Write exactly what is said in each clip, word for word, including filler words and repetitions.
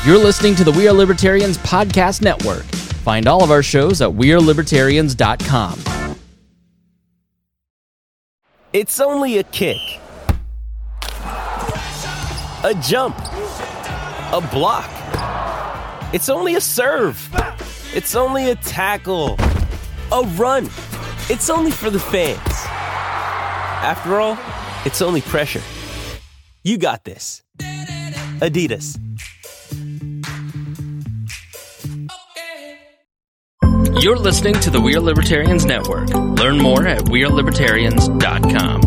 You're listening to the We Are Libertarians Podcast Network. Find all of our shows at we are libertarians dot com. It's only a kick, a jump, a block. It's only a serve. It's only a tackle, a run. It's only for the fans. After all, it's only pressure. You got this. Adidas. You're listening to the We Are Libertarians Network. Learn more at we are libertarians dot com.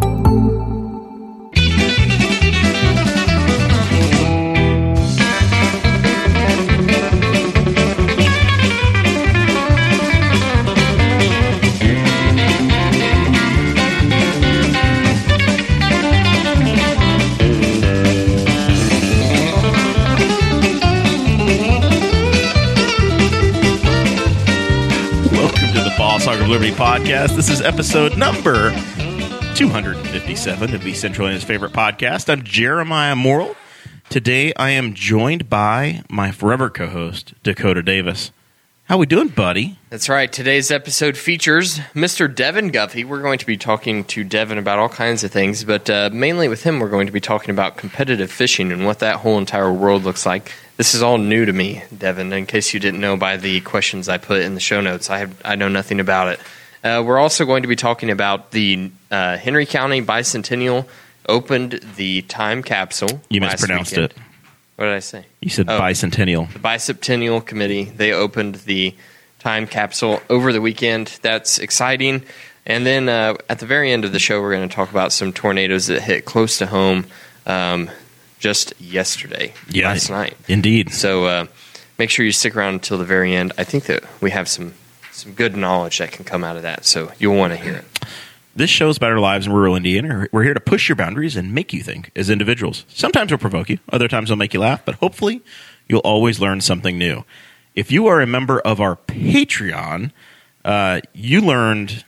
Song of Liberty podcast. This is episode number two hundred fifty-seven of the Central Indiana's favorite podcast. I'm Jeremiah Morrill. Today I am joined by my forever co-host, Dakota Davis. How we doing, buddy? That's right. Today's episode features Mister Devin Guffey. We're going to be talking to Devin about all kinds of things, but uh, mainly with him we're going to be talking about competitive fishing and what that whole entire world looks like. This is all new to me, Devin, in case you didn't know by the questions I put in the show notes. I have I know nothing about it. Uh, we're also going to be talking about the uh, Henry County Bicentennial opened the time capsule. You mispronounced weekend. it. What did I say? You said oh, bicentennial. The Bicentennial Committee, they opened the time capsule over the weekend. That's exciting. And then uh, at the very end of the show, we're going to talk about some tornadoes that hit close to home um, just yesterday, yeah, last night. Indeed. So uh, make sure you stick around until the very end. I think that we have some, some good knowledge that can come out of that, so you'll want to hear it. This show is about our lives in rural Indiana. We're here to push your boundaries and make you think as individuals. Sometimes we'll provoke you. Other times we'll make you laugh. But hopefully you'll always learn something new. If you are a member of our Patreon, uh, you learned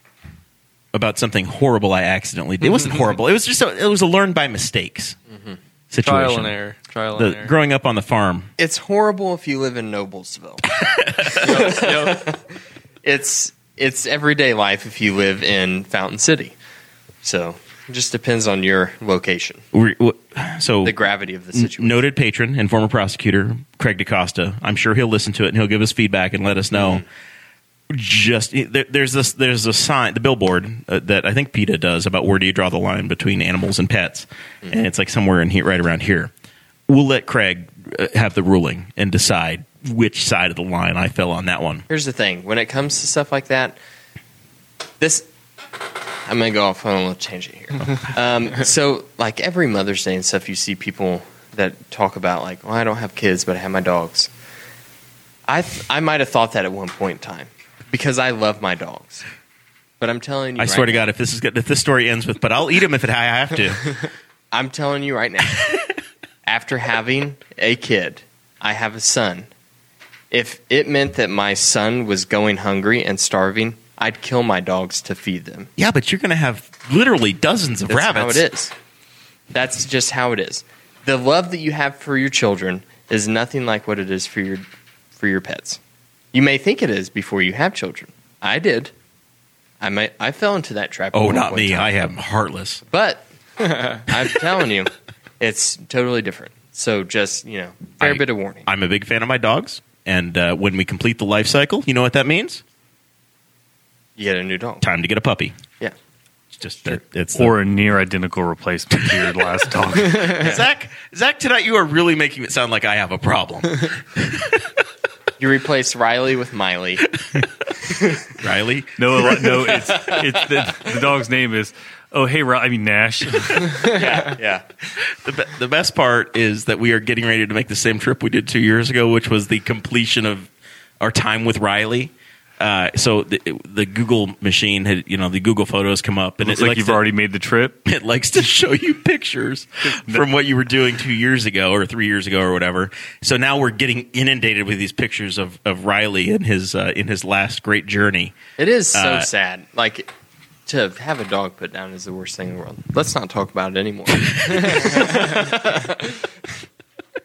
about something horrible I accidentally did. It wasn't horrible. It was just a, it was a learn by mistakes mm-hmm. situation. Trial and error. Trial the, and error. Growing up on the farm. It's horrible if you live in Noblesville. yep, yep. It's... It's everyday life if you live in Fountain City. So it just depends on your location. We're, so the gravity of the situation. Noted patron and former prosecutor Craig DaCosta. I'm sure he'll listen to it and he'll give us feedback and let us know. Mm-hmm. Just there, there's this there's a sign, the billboard uh, that I think PETA does about where do you draw the line between animals and pets, mm-hmm. and it's like somewhere in here, right around here. We'll let Craig uh, have the ruling and decide which side of the line I fell on that one. Here's the thing. When it comes to stuff like that, this... I'm going to go off on a little tangent here. um, so, like, every Mother's Day and stuff, you see people that talk about, like, well, I don't have kids, but I have my dogs. I th- I might have thought that at one point in time because I love my dogs. But I'm telling you I right swear to now, God, if this is good, if this story ends with, but I'll eat them if it, I have to. I'm telling you right now, after having a kid, I have a son. If it meant that my son was going hungry and starving, I'd kill my dogs to feed them. Yeah, but you're going to have literally dozens of That's rabbits. That's how it is. That's just how it is. The love that you have for your children is nothing like what it is for your for your pets. You may think it is before you have children. I did. I might, I fell into that trap. Oh, not me. I am heartless. But I'm telling you, it's totally different. So just, you know, fair I, bit of warning. I'm a big fan of my dogs. And uh, when we complete the life cycle, you know what that means? You get a new dog. Time to get a puppy. Yeah. It's just that it's or a near identical replacement to your last dog. Zach, Zach, tonight you are really making it sound like I have a problem. You replace Riley with Miley. Riley? No, no. It's it's the, the dog's name is. Oh, hey, Riley. I mean Nash. yeah, yeah. The, be- the best part is that we are getting ready to make the same trip we did two years ago, which was the completion of our time with Riley. Uh, so the, the Google machine had, you know, the Google Photos come up, and Looks it like likes you've to, already made the trip. It likes to show you pictures from what you were doing two years ago or three years ago or whatever. So now we're getting inundated with these pictures of, of Riley in his uh, in his last great journey. It is so Uh, sad. Like, to have a dog put down is the worst thing in the world. Let's not talk about it anymore. It could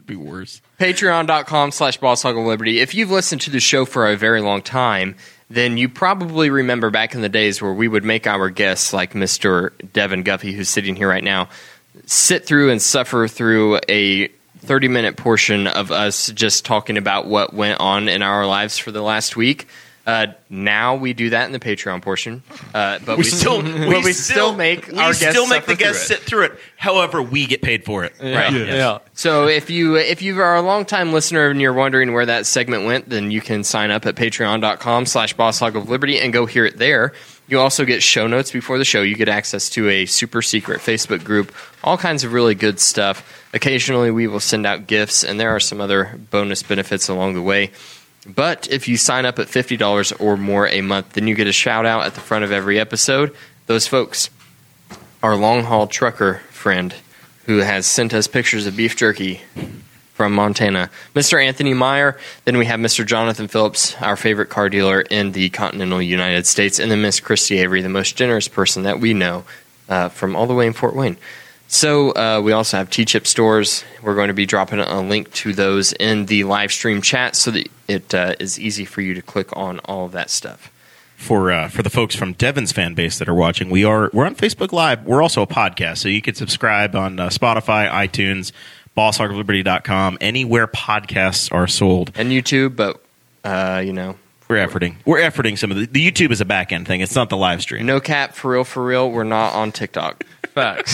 be worse. Patreon.com slash Boss Hog of Liberty. If you've listened to the show for a very long time, then you probably remember back in the days where we would make our guests, like Mister Devin Guffey, who's sitting here right now, sit through and suffer through a thirty-minute portion of us just talking about what went on in our lives for the last week. Uh, now we do that in the Patreon portion, uh, but we, We still, but we we still still make we our guests still make suffer the guests through sit through it. However, we get paid for it. Right. Yeah. yeah. So if you if you are a longtime listener and you're wondering where that segment went, then you can sign up at patreon.com slash Boss Hog of Liberty and go hear it there. You also get show notes before the show. You get access to a super secret Facebook group, all kinds of really good stuff. Occasionally we will send out gifts, and there are some other bonus benefits along the way. But if you sign up at fifty dollars or more a month, then you get a shout out at the front of every episode. Those folks, our long haul trucker friend who has sent us pictures of beef jerky from Montana, Mister Anthony Meyer. Then we have Mister Jonathan Phillips, our favorite car dealer in the continental United States, and then Miss Christy Avery, the most generous person that we know uh, from all the way in Fort Wayne. So uh, we also have T-Chip stores. We're going to be dropping a link to those in the live stream chat so that it uh, is easy for you to click on all of that stuff. For uh, for the folks from Devin's fan base that are watching, we are we're on Facebook Live. We're also a podcast, so you can subscribe on uh, Spotify, iTunes, boss hog of liberty dot com, anywhere podcasts are sold. And YouTube, but uh, you know, We're efforting. We're efforting some of the. The YouTube is a back end thing. It's not the live stream. no cap, for real, for real. We're not on TikTok. Facts.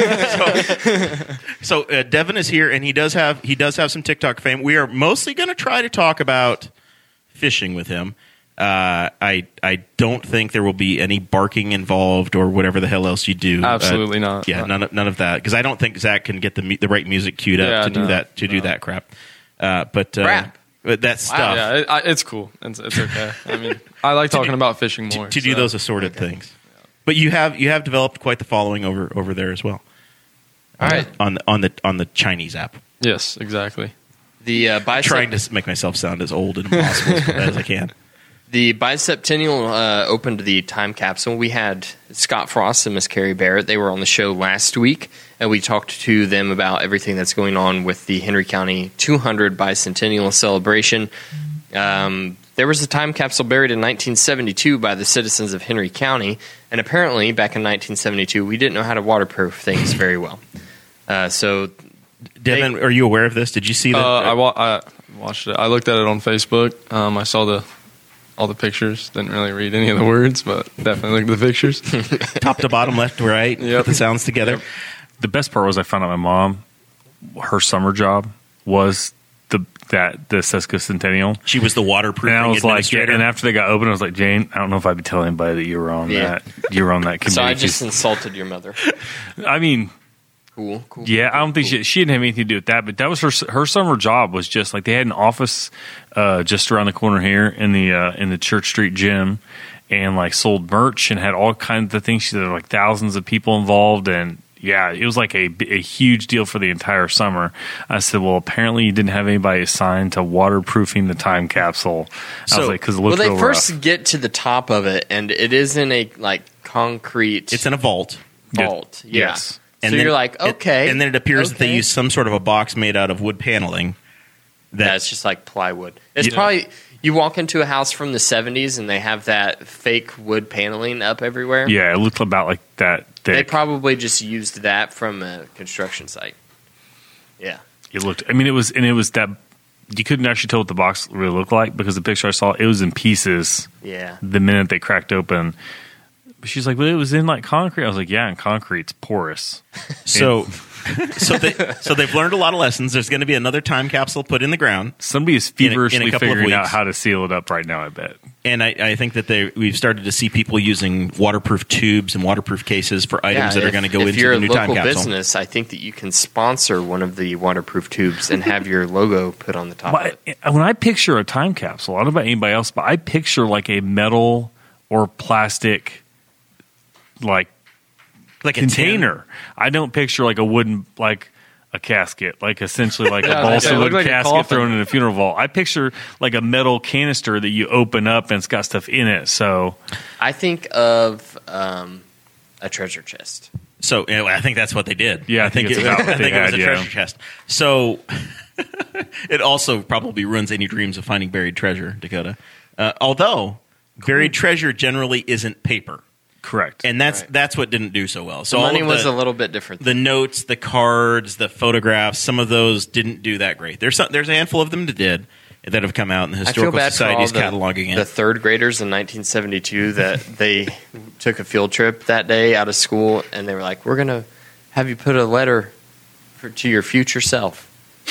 So uh, Devin is here, and he does have he does have some TikTok fame. We are mostly going to try to talk about fishing with him. Uh, I I don't think there will be any barking involved or whatever the hell else you do. Absolutely Uh, not. Yeah, none of, none of that, because I don't think Zach can get the mu- the right music queued up Yeah, to do no, that to do no. that crap. Uh, but uh, Crap. but that stuff Yeah, it, I, it's cool. It's, it's okay. I mean, I like talking about fishing to, more. to do so. those assorted things. But you have you have developed quite the following over over there as well. All right. on the on the on the Chinese app. Yes, exactly. The uh, bicep, Trying to make myself sound as old and impossible as I can. the bicentennial uh, opened the time capsule. We had Scott Frost and Miss Carrie Barrett. They were on the show last week, and we talked to them about everything that's going on with the Henry County two hundred bicentennial celebration. Um, there was a time capsule buried in nineteen seventy-two by the citizens of Henry County, and apparently back in nineteen seventy-two we didn't know how to waterproof things very well. Uh, so, Devin, are you aware of this? Did you see that? Uh, I, wa- I watched it. I looked at it on Facebook. Um, I saw the all the pictures. Didn't really read any of the words, but definitely looked at the pictures. top to bottom, left to right, Yep. put the sounds together. The best part was I found out my mom, her summer job was the that the Sesquicentennial. She was the waterproofing And I was like, yeah, administrator. and after they got open, I was like, Jane, I don't know if I'd be telling anybody that you were on Yeah. that. You were on that committee. so I just insulted your mother. I mean, Cool, cool. yeah, I don't think cool. she, she didn't have anything to do with that, but that was her her summer job was just like they had an office uh, just around the corner here in the uh, in the Church Street gym, and like sold merch and had all kinds of things. She had like thousands of people involved, and yeah, it was like a, a huge deal for the entire summer. I said, well, apparently you didn't have anybody assigned to waterproofing the time capsule. I So- was like, because it Well, looked they real first rough. get to the top of it, and it is in a like concrete It's in a vault. vault. Yeah. Yes. So you're like, okay, and then it appears that they okay. use some sort of a box made out of wood paneling. That Yeah, it's just like plywood. It's Yeah. probably you walk into a house from the seventies and they have that fake wood paneling up everywhere. Yeah, it looked about like that They thick. probably just used that from a construction site. Yeah. It looked. I mean, it was, and it was that you couldn't actually tell what the box really looked like because the picture I saw, it was in pieces Yeah. the minute they cracked open. But she's like, "Well, it was in like concrete." I was like, "Yeah, and concrete's porous." so, so they so they've learned a lot of lessons. There's going to be another time capsule put in the ground, Somebody is In a- in a feverishly couple of figuring out weeks. how to seal it up right now. I bet. and I, I think that they we've started to see people using waterproof tubes and waterproof cases for items Yeah, that are if- going to go if into you're the a new local time capsule. business, I think that you can sponsor one of the waterproof tubes and have your logo put on the top of But it. I- when I picture a time capsule, I don't know about anybody else, but I picture like a metal or plastic, like Like a container. I don't picture like a wooden, like a casket, like essentially like Yeah, a balsa it wood looked like a casket coffin. thrown in a funeral vault. I picture like a metal canister that you open up and it's got stuff in it. So I think of um, a treasure chest. So you know, I think that's what they did. Yeah, I think it's it, about what I they think it was had, a yeah. treasure chest. So It also probably ruins any dreams of finding buried treasure, Dakota. Uh, although buried treasure generally isn't paper. Correct. And that's Right. that's what didn't do so well. So The all money of was the, a little bit different. the notes, the cards, the photographs, some of those didn't do that great. There's some, there's a handful of them that did that have come out, and the I feel Historical bad for all Society is the, cataloging the it. third graders in nineteen seventy-two that they took a field trip that day out of school, and they were like, "We're gonna have you put a letter for, to your future self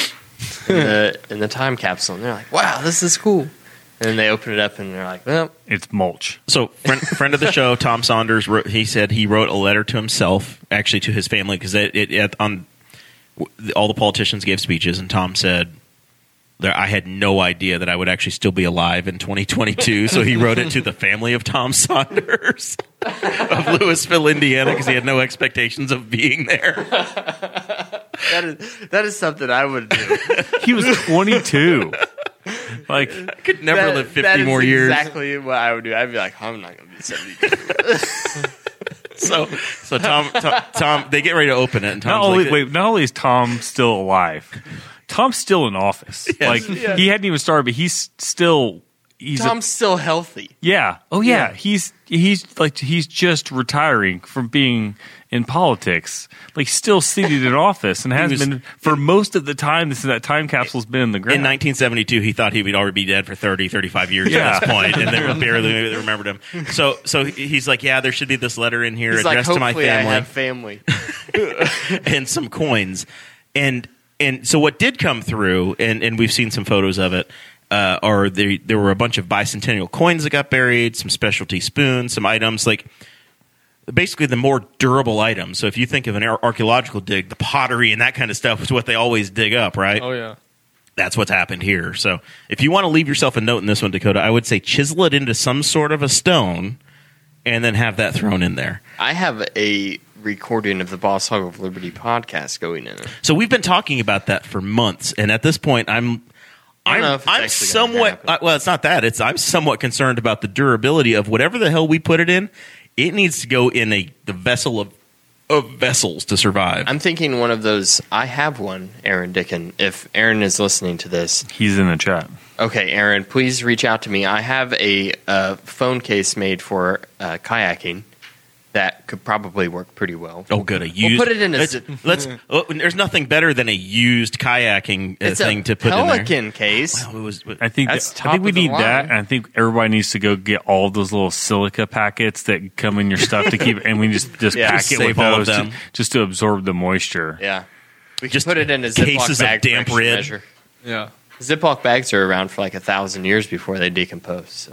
in the, in the time capsule." And they're like, "Wow, this is cool." And then they open it up, and they're like, "Well, It's mulch. So, friend, friend of the show, Tom Saunders, wrote, he said he wrote a letter to himself, actually to his family, because it, it, it, on all the politicians gave speeches, and Tom said, there, I had no idea that I would actually still be alive in twenty twenty-two, so he wrote it to the family of Tom Saunders of Louisville, Indiana, because he had no expectations of being there. that is that is something I would do." He was twenty-two. Like, I could never That- live fifty that is more years. Exactly what I would do. I'd be like, "I'm not gonna be seventy-two." So, so Tom, Tom, Tom, they get ready to open it, and Tom's not only like, wait, not only is Tom still alive, Tom's still in office. Like Yeah. he hadn't even started, but he's still he's a- Tom's still healthy. yeah. Oh yeah. Yeah. He's he's like he's just retiring from being in politics. Like still seated in office and has was- been for most of the time since that time capsule's been in the ground. in nineteen seventy-two, he thought he would already be dead for thirty, thirty-five years Yeah. at this point, and they were barely remembered him. So, so he's like, "Yeah, there should be this letter in here He's like, addressed to my "Hopefully, I family have family." and some coins." And and so what did come through, and, and we've seen some photos of it, uh, are there, there were a bunch of bicentennial coins that got buried, some specialty spoons, some items like basically the more durable items. So if you think of an ar- archaeological dig, the pottery and that kind of stuff is what they always dig up, right? Oh yeah. That's what's happened here. So if you want to leave yourself a note in this one, Dakota, I would say chisel it into some sort of a stone and then have that thrown in there. I have a recording of the Boss Hog of Liberty podcast going in it. So we've been talking about that for months, and at this point, I'm I don't I'm, know if it's I'm actually gonna somewhat happen. uh, well. It's not that. It's I'm somewhat concerned about the durability of whatever the hell we put it in. It needs to go in a the vessel of of vessels to survive. I'm thinking one of those. I have one, Aaron Dickin. If Aaron is listening to this, He's in the chat. okay, Aaron, please reach out to me. I have a, uh phone case made for uh, kayaking that could probably work pretty well. Oh, good. A used. put it in a Let's. zip- let's oh, there's nothing better than a used kayaking uh, It's thing a to put in there. Pelican case. Well, it was, I think That's that, top I think we of the need that, line. and I think everybody needs to go get all those little silica packets that come in your stuff to keep, and we just just Yeah. pack Just it save with all of those them. to, just to absorb the moisture. Yeah, we can Just put it in a Ziploc cases of bag for damp extra rib. measure. Yeah. Ziploc bags are around for like a thousand years before they decompose. So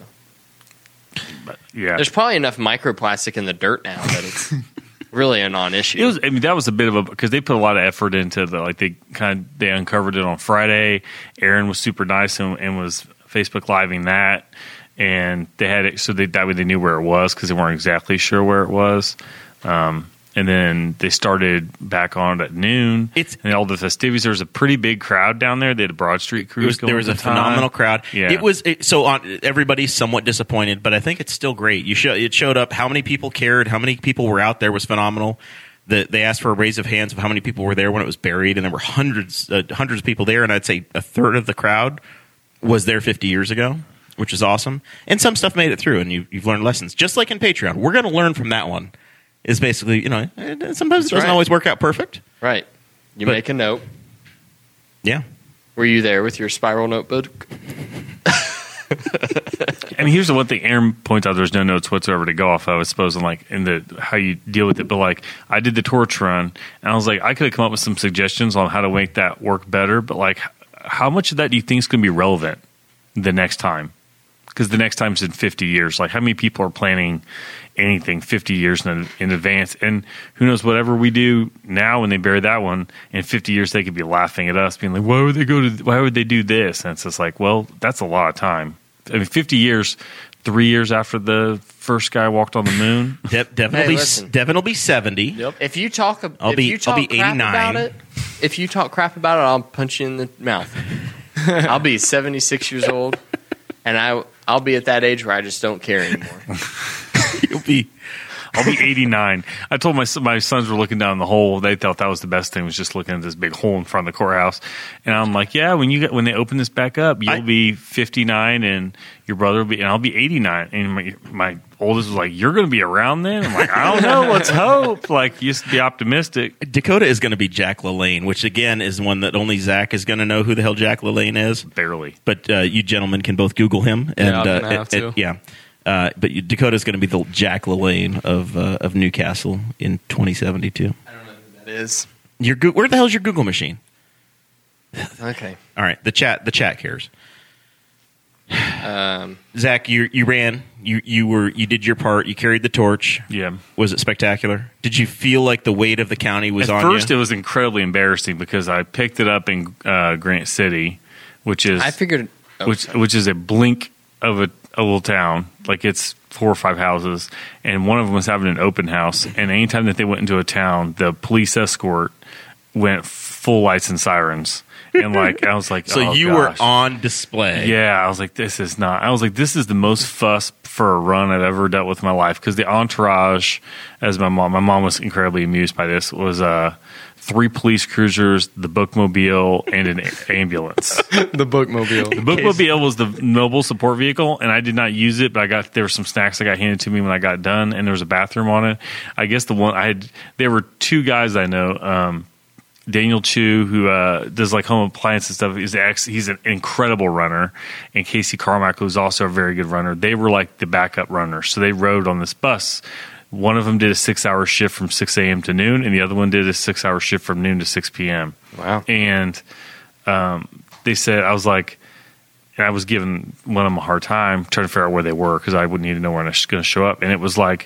Yeah, there's probably enough microplastic in the dirt now that it's really a non-issue. it was. I mean, that was a bit of a because they put a lot of effort into the like they kind of they uncovered it on Friday. Aaron was super nice and, and was Facebook living that, and they had it so they, that way they knew where it was because they weren't exactly sure where it was. Um, and then they started back on it at noon. It's- and all the festivities. There was a pretty big crowd down there. They had a Broad Street cruise. There was, going there was at a the time. phenomenal crowd. Yeah. It was it, so on. Everybody's somewhat disappointed, but I think it's still great. You show it showed up. How many people cared? How many people were out there was phenomenal. The, they asked for a raise of hands of how many people were there when it was buried, and there were hundreds, uh, hundreds of people there. And I'd say a third of the crowd was there fifty years ago, which is awesome. And some stuff made it through, and you, you've learned lessons. Just like in Patreon, we're going to learn from that one. Is basically, you know, eh, sometimes it doesn't right. always work out perfect. Right. You But- make a note. Yeah. Were you there with your spiral notebook? I mean, here's the one thing Aaron points out: there's no notes whatsoever to go off of. I suppose, and like in the how you deal with it. But like, I did the torch run, and I was like, I could have come up with some suggestions on how to make that work better. But like, how much of that do you think is going to be relevant the next time? Because the next time's in fifty years. Like, how many people are planning anything fifty years in, in advance? And who knows, whatever we do now when they bury that one, in fifty years they could be laughing at us, being like, why would they go to, why would they do this? And it's just like, well, that's a lot of time. I mean, fifty years, three years after the first guy walked on the moon. De- Devin, Hey, will be, listen. Devin will be seventy. If you talk, I'll if be- you I'll talk be crap about eighty-nine. it, if you talk crap about it, I'll punch you in the mouth. I'll be seventy-six years old, and I I'll be at that age where I just don't care anymore. You'll be. I'll be eighty-nine. I told my my sons were looking down the hole. They thought that was the best thing, was just looking at this big hole in front of the courthouse. And I'm like, yeah, when you get, when they open this back up, you'll I, be fifty-nine, and your brother will be, and I'll be eighty-nine. And my my oldest was like, you're going to be around then? I'm like, I don't know. Let's hope. Like, you just be optimistic. Dakota is going to be Jack LaLanne, which again is one that only Zach is going to know who the hell Jack LaLanne is. Barely. But uh, you gentlemen can both Google him. And, Yeah, I'm uh, gonna have it- to. it- yeah. Uh, but you, Dakota's going to be the Jack LaLanne of uh, of Newcastle in twenty seventy-two. I don't know who that is. Your Go- where the hell's your Google machine? Okay. All right, the chat the chat cares. Um, Zach, you you ran, you you were you did your part, you carried the torch. Yeah. Was it spectacular? Did you feel like the weight of the county was At on first, you? it was incredibly embarrassing because I picked it up in uh, Grant City, which is I figured. oh, which sorry. which is a blink of a, a little town. Like, it's four or five houses, and one of them was having an open house. And anytime that they went into a town, the police escort went full lights and sirens. And like, I was like, so oh, you gosh. were on display. Yeah, I was like, this is not. I was like, this is the most fuss for a run I've ever dealt with in my life, because the entourage, as my mom, my mom was incredibly amused by this, was uh, three police cruisers, the bookmobile, and an ambulance. The bookmobile. The bookmobile was the mobile support vehicle, and I did not use it, but I got there were some snacks that got handed to me when I got done, and there was a bathroom on it. I guess the one I had, there were two guys I know. Um, Daniel Chu, who uh, does like home appliance and stuff, he's ex- he's an incredible runner, and Casey Carmichael, who's also a very good runner. They were like the backup runners, so they rode on this bus. One of them did a six-hour shift from six a.m. to noon, and the other one did a six-hour shift from noon to six p.m. Wow. And um, they said, I was like, and I was giving one of them a hard time trying to figure out where they were, because I would need to know where I was going to show up. And it was like,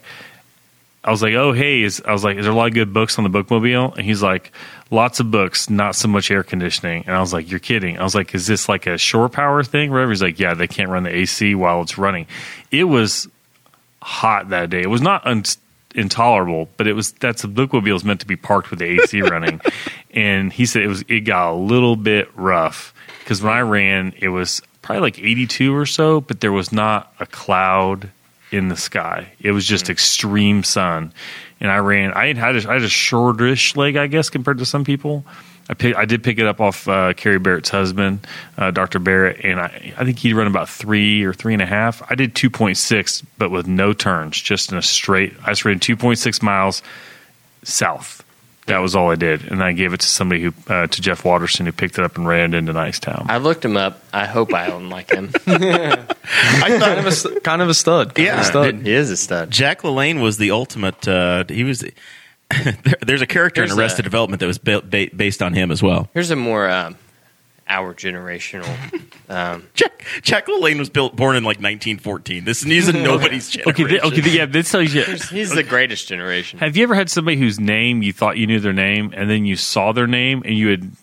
I was like, oh, hey, is, I was like, is there a lot of good books on the bookmobile? And he's like, lots of books, not so much air conditioning. And I was like, you're kidding. I was like, is this like a shore power thing? Whatever. He's like, yeah, they can't run the A C while it's running. It was hot that day. It was not un- intolerable, but it was, that's the bookmobile is meant to be parked with the A C running. And he said it was, it got a little bit rough, because when I ran, it was probably like eighty-two or so, but there was not a cloud in the sky. It was just extreme sun. And I ran, I had, a, I had a shortish leg, I guess, compared to some people. I pick, I did pick it up off uh, Carrie Barrett's husband, uh, Doctor Barrett, and I, I think he'd run about three or three and a half. I did two point six, but with no turns, just in a straight, I just ran two point six miles south. That was all I did. And I gave it to somebody who, uh, to Jeff Watterson, who picked it up and ran it into Nicetown. I looked him up. I hope I don't like him. I kind thought of a st- kind of a stud. Kind Yeah. of a stud. He is a stud. Jack LaLanne was the ultimate. Uh, he was. there, there's a character There's in Arrested a- Development that was ba- ba- based on him as well. Here's a more um, our generational. Um, Jack, Jack LaLanne was built born in like nineteen fourteen. This he's in nobody's generation. Okay, th- okay, th- yeah, this tells you. he's the greatest generation. Have you ever had somebody whose name you thought you knew their name, and then you saw their name and you had?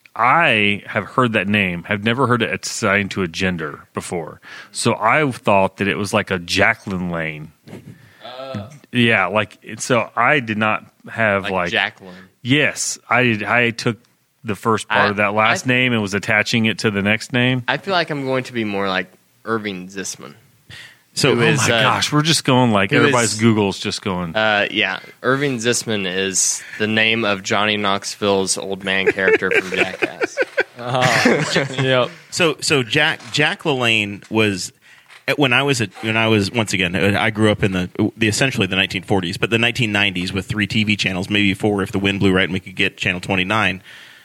I have heard that name, have never heard it assigned to a gender before. So I thought that it was like a Jacqueline Lane. Uh, yeah, like so I did not have Like, like, Jacqueline. yes, I I took the first part I- of that last I- name and was attaching it to the next name. I feel like I'm going to be more like Irving Zisman. So Who Oh is, my uh, gosh, we're just going like who everybody's is- Google's just going. Uh, yeah, Irving Zisman is the name of Johnny Knoxville's old man character from Jackass. Yep. so so Jack Jack LaLanne was when I was at, when I was once again I grew up in the the essentially the nineteen forties, but the nineteen nineties with three T V channels, maybe four if the wind blew right and we could get channel twenty-nine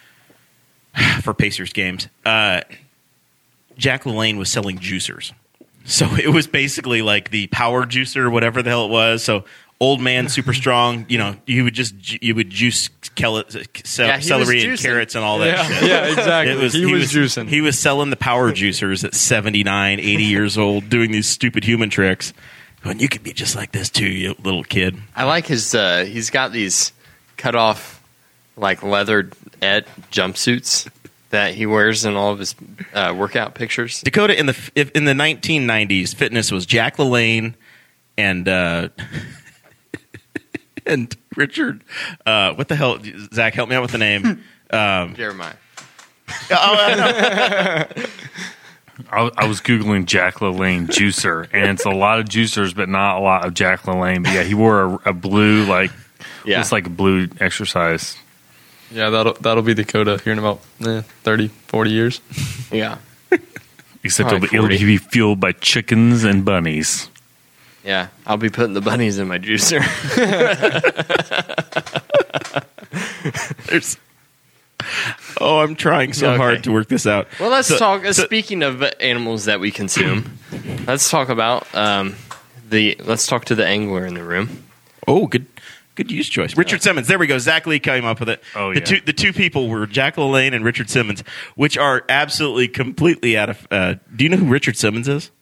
for Pacers games. Uh, Jack LaLanne was selling juicers. So it was basically like the power juicer, whatever the hell it was. So old man, super strong. You know, you would just ju- you would juice kel- ce- Yeah, he celery was and juicing. carrots and all that Yeah, shit. yeah, exactly. It was, he, was, juicing. He was selling the power juicers at seventy-nine, eighty years old, doing these stupid human tricks. And you could be just like this too, you little kid. I like his. Uh, he's got these cut off, like leather et jumpsuits that he wears in all of his uh, workout pictures. Dakota in the if, in the nineteen nineties, fitness was Jack LaLanne and uh, and Richard. Uh, what the hell, Zach? Help me out with the name. Um, Jeremiah. oh, I know. I, I was Googling Jack LaLanne juicer, and it's a lot of juicers, but not a lot of Jack LaLanne. But yeah, he wore a, a blue, like, Yeah. it's like a blue exercise. Yeah, that'll that'll be Dakota here in about eh, thirty, forty years. Yeah. Except Probably it'll, be- it'll forty. be fueled by chickens and bunnies. Yeah. I'll be putting the bunnies in my juicer. There's, oh, I'm trying so Okay. hard to work this out. Well, let's So- talk. Uh, so- speaking of animals that we consume, let's talk about um, the. Let's talk to the angler in the room. Oh, good, good use choice. Richard Simmons. There we go. Zach Lee came up with it. Oh, the yeah. two the two people were Jack LaLanne and Richard Simmons, which are absolutely completely out of. Uh, do you know who Richard Simmons is?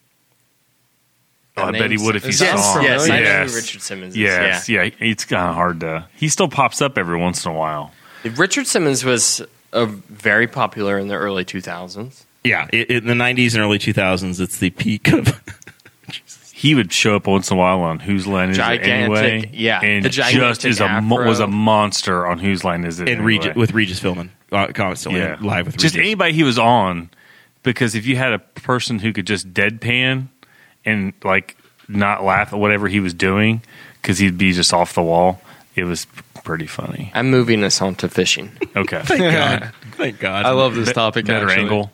Oh, I That bet he name's- would if he Yes, saw him. yes, I know yes. who Richard Simmons is. Yes, Yeah. yeah. It's kind of hard to. He still pops up every once in a while. Richard Simmons was uh, very popular in the early two thousands. Yeah, i in the nineties and early two thousands, it's the peak of. He would show up once in a while on Whose Line Is Gigantic- It Anyway? yeah, and the just gigantic is a mo- afro. was a monster on Whose Line Is It and Anyway? Regis, with Regis Philbin uh, constantly yeah, live with just Regis. anybody he was on. Because if you had a person who could just deadpan and like not laugh at whatever he was doing, because he'd be just off the wall, it was pretty funny. I'm moving us on to fishing. Okay, Thank God. Thank God. I love this topic. better actually. angle.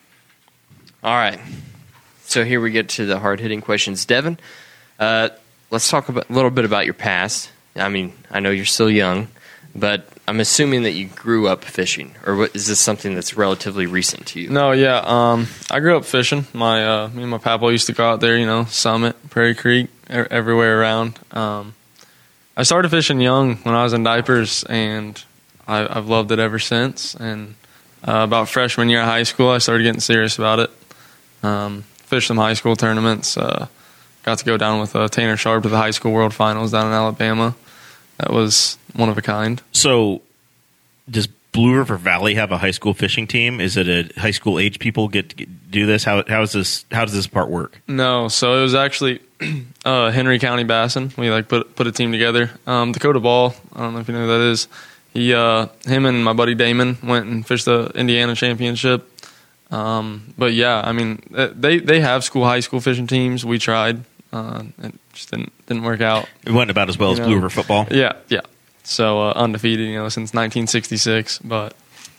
All right. So here we get to the hard hitting questions. Devin, uh, let's talk about, a little bit about your past. I mean, I know you're still young, but I'm assuming that you grew up fishing, or what, is this something that's relatively recent to you? No, yeah. Um, I grew up fishing. My uh, me and my papa used to go out there. You know, Summit, Prairie Creek, e- everywhere around. Um, I started fishing young when I was in diapers, and I, I've loved it ever since. And uh, about freshman year of high school, I started getting serious about it. Um, fished some high school tournaments. Uh, got to go down with uh, Tanner Sharp to the high school world finals down in Alabama. That was one of a kind. So, does Blue River Valley have a high school fishing team? Is it a high school age people get to get, do this? How how is this? How does this part work? No, so it was actually uh, Henry County Bassin. We like put put a team together. Um, Dakota Ball, I don't know if you know who that is. He, uh, him, and my buddy Damon went and fished the Indiana Championship. Um, but yeah, I mean, they they have school high school fishing teams. We tried, uh, it just didn't didn't work out. It went about as well as You Blue know. River football. Yeah, yeah. So uh, undefeated, you know, since nineteen sixty-six. But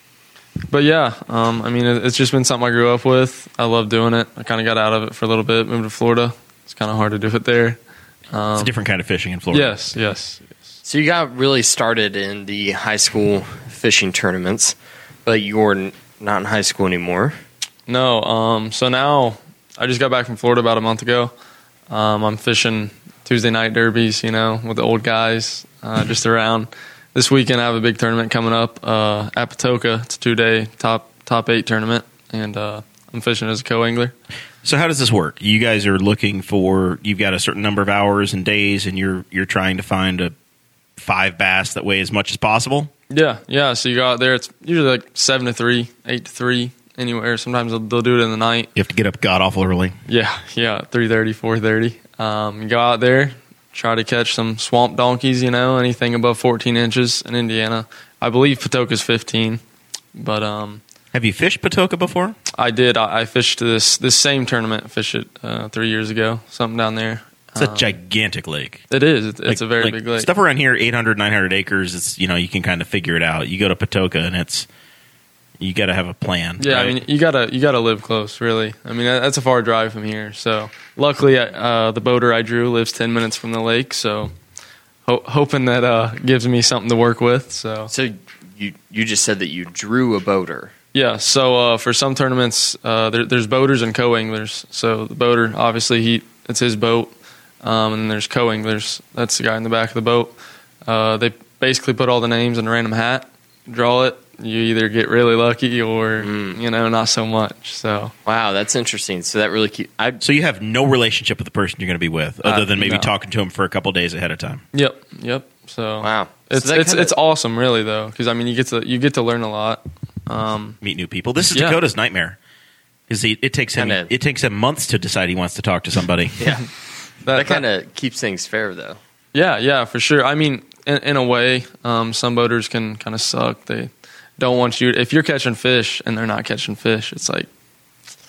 but yeah, um, I mean, it, it's just been something I grew up with. I love doing it. I kind of got out of it for a little bit. Moved to Florida. It's kind of hard to do it there. Um, It's a different kind of fishing in Florida. Yes, yes. So you got really started in the high school fishing tournaments, but you're n- not in high school anymore. No, um, so now I just got back from Florida about a month ago. Um, I'm fishing Tuesday night derbies, you know, with the old guys, uh, just around. This weekend I have a big tournament coming up uh, at Patoka. It's a two-day top top eight tournament, and uh, I'm fishing as a co-angler. So how does this work? You guys are looking for you've got a certain number of hours and days, and you're you're trying to find a five bass that weigh as much as possible. Yeah, yeah. So you go out there. It's usually like seven to three, eight to three, anywhere. Sometimes they'll, they'll do it in the night. You have to get up god awful early. Yeah, yeah, three thirty, four thirty. Um, you go out there, try to catch some swamp donkeys, you know, anything above fourteen inches in Indiana. I believe Patoka's fifteen, but um, Have you fished Patoka before? I did. I, I fished this this same tournament, fished it uh, three years ago, something down there. It's a gigantic lake. It is. It's, it's Like- a very like big lake. Stuff around here, eight hundred, nine hundred acres. It's you know you can kind of figure it out. You go to Patoka and it's you got to have a plan. Yeah, right? I mean, you gotta you gotta live close, really. I mean, that, that's a far drive from here. So, luckily, uh, the boater I drew lives ten minutes from the lake. So, ho- hoping that uh, gives me something to work with. So, So you you just said that you drew a boater. yeah. So uh, for some tournaments, uh, there, there's boaters and co-anglers. So the boater, obviously, he it's his boat, um, and then there's co-anglers. That's the guy in the back of the boat. Uh, they basically put all the names in a random hat, draw it. You either get really lucky or you know not so much. So. Wow, that's interesting. So that really keep I So you have no relationship with the person you're going to be with, other Uh, than maybe no. talking to him for a couple days ahead of time. Yep, yep. So Wow. it's So that it's kinda- it's awesome, really, though, because I mean, you get to you get to learn a lot. Um, Meet new people. This is Yeah. Dakota's nightmare. Because it takes him Kinda- it takes him months to decide he wants to talk to somebody. yeah. that That kind of keeps things fair though. yeah, yeah, for sure. I mean, in, in a way, um, some boaters can kind of suck. They don't want you if you're catching fish and they're not catching fish. It's like,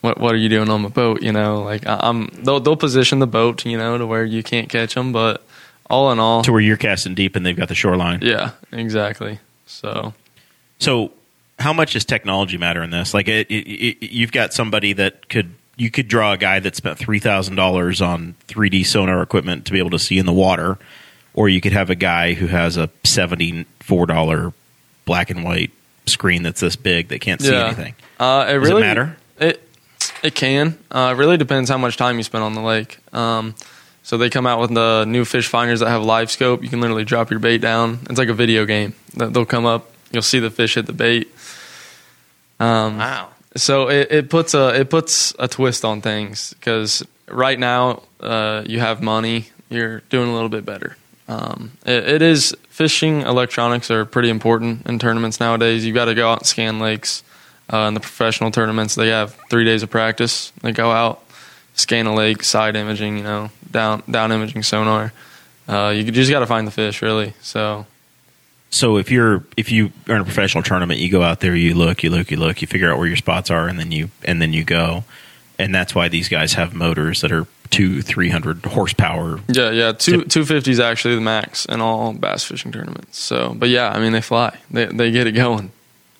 what what are you doing on the boat? You know, like I- I'm they'll they'll position the boat, you know, to where you can't catch them, but all in all, To where you're casting deep and they've got the shoreline. yeah, exactly. So So, how much does technology matter in this? Like, it, it, it, you've got somebody that could you could draw a guy that spent three thousand dollars on three D sonar equipment to be able to see in the water, or you could have a guy who has a seventy four dollar black and white screen that's this big that can't see yeah, anything. Uh, it Does really it matter? It it can. Uh, it really depends how much time you spend on the lake. Um, so they come out with the new fish finders that have live scope. You can literally drop your bait down. It's like a video game. They'll come up. You'll see the fish hit the bait. Um, Wow. So it, it puts a it puts a twist on things because right now uh, you have money. You're doing a little bit better. Um, it, it is fishing electronics are pretty important in tournaments nowadays. You've got to go out and scan lakes. Uh, in the professional tournaments, they have three days of practice. They go out, scan a lake, side imaging, you know, down down imaging sonar. Uh, you just got to find the fish, really. So So if you're if you are in a professional tournament, you go out there, you look, you look, you look, you figure out where your spots are, and then you and then you go, and that's why these guys have motors that are two, three hundred horsepower. yeah, yeah, two Tip- two fifty is actually the max in all bass fishing tournaments. So, but yeah, I mean they fly, they they get it going.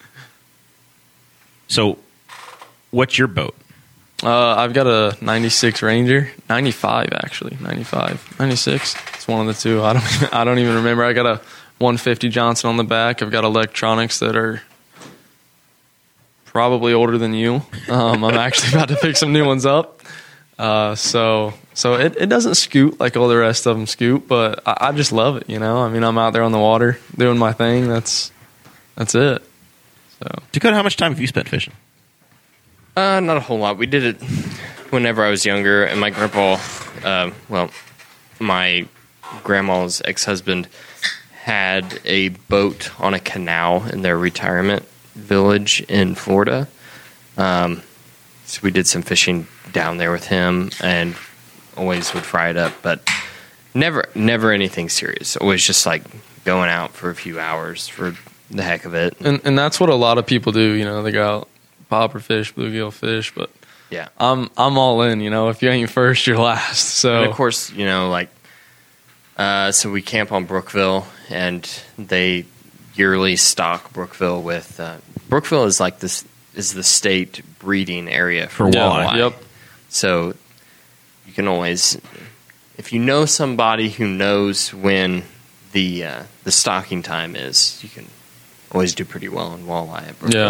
So, what's your boat? Uh, I've got a ninety-six Ranger, ninety-five actually, ninety-five, ninety-six. It's one of the two. I don't even, I don't even remember. I got a one fifty Johnson on the back. I've got electronics that are probably older than you. Um, I'm actually about to pick some new ones up. Uh, so so it, it doesn't scoot like all the rest of them scoot, but I, I just love it. You know, I mean, I'm out there on the water doing my thing. That's that's it. So Dakota, how much time have you spent fishing? Uh, not a whole lot. We did it whenever I was younger, and my grandpa, uh, well, my grandma's ex-husband had a boat on a canal in their retirement village in Florida. Um, so we did some fishing down there with him, and always would fry it up, but never, never anything serious. Always just like going out for a few hours for the heck of it. and and that's what a lot of people do. You know, they go out, popper fish, bluegill fish, but Yeah. I'm I'm all in. You know, if you ain't first, you're last. So And of course, you know, like, uh, so we camp on Brookville, and they yearly stock Brookville with. Uh, Brookville is like this is the state breeding area for For walleye. walleye. Yep. So you can always, if you know somebody who knows when the uh, the stocking time is, you can always do pretty well in walleye at Brookville. Yeah.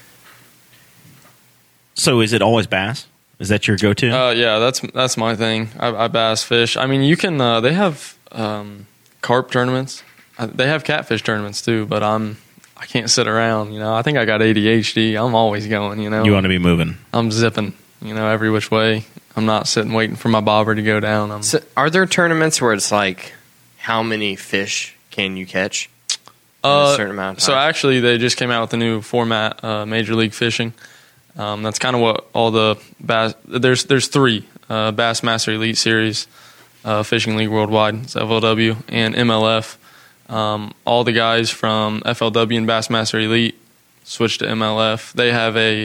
So is it always bass? Is that your go-to? Uh, yeah, that's that's my thing. I, I bass fish. I mean, you can. Uh, they have um, carp tournaments. Uh, they have catfish tournaments too. But I'm I can't sit around. You know, I think I got A D H D. I'm always going. You know, you want to be moving. I'm zipping. You know, every which way. I'm not sitting waiting for my bobber to go down. I'm, So are there tournaments where it's like, how many fish can you catch in a Uh, certain amount of So time? actually, they just came out with a new format, uh, Major League Fishing. Um, that's kind of what all the bass. There's there's three uh, Bassmaster Elite Series, uh, Fishing League Worldwide, it's F L W, and M L F. Um, all the guys from F L W and Bassmaster Elite switched to M L F. They have a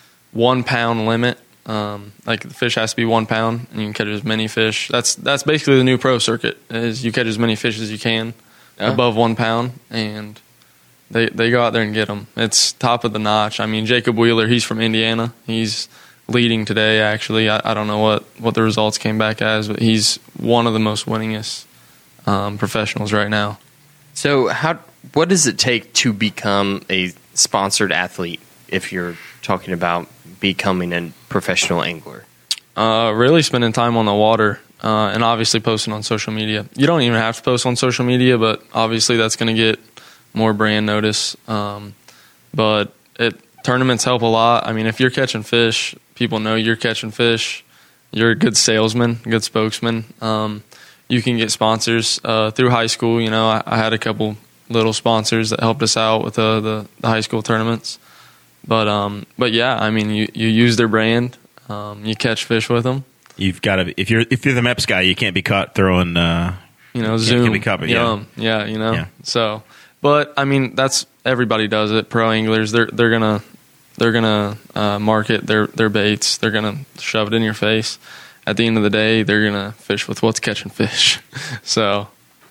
one pound limit. Um, like the fish has to be one pound, and you can catch as many fish. That's that's basically the new pro circuit. Is you catch as many fish as you can Oh. above one pound, and they they go out there and get them. It's top of the notch. I mean, Jacob Wheeler, he's from Indiana. He's leading today. Actually, I, I don't know what, what the results came back as, but he's one of the most winningest um, professionals right now. So how what does it take to become a sponsored athlete if you're talking about becoming a professional angler? Uh, really spending time on the water, uh, and obviously posting on social media. You don't even have to post on social media, but obviously that's going to get more brand notice. Um, but it tournaments help a lot. I mean, if you're catching fish, people know you're catching fish. You're a good salesman, good spokesman. Um, you can get sponsors uh, through high school. You know, I, I had a couple little sponsors that helped us out with uh, the the high school tournaments. But um, but yeah, I mean, you, you use their brand. Um, you catch fish with them. You've got to. If you're if you're the MEPS guy, you can't be caught throwing. Uh, You know, can't- Zoom. can't be covered, yeah. Yum. Yeah, you know. Yeah. So, but I mean, that's everybody does it. Pro anglers, they're they're gonna they're gonna uh, market their their baits. They're gonna shove it in your face. At the end of the day, they're gonna fish with what's catching fish. so,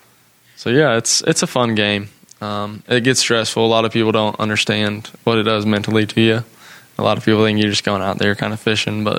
so yeah, it's it's a fun game. Um, it gets stressful. A lot of people don't understand what it does mentally to you. A lot of people think you're just going out there kind of fishing, but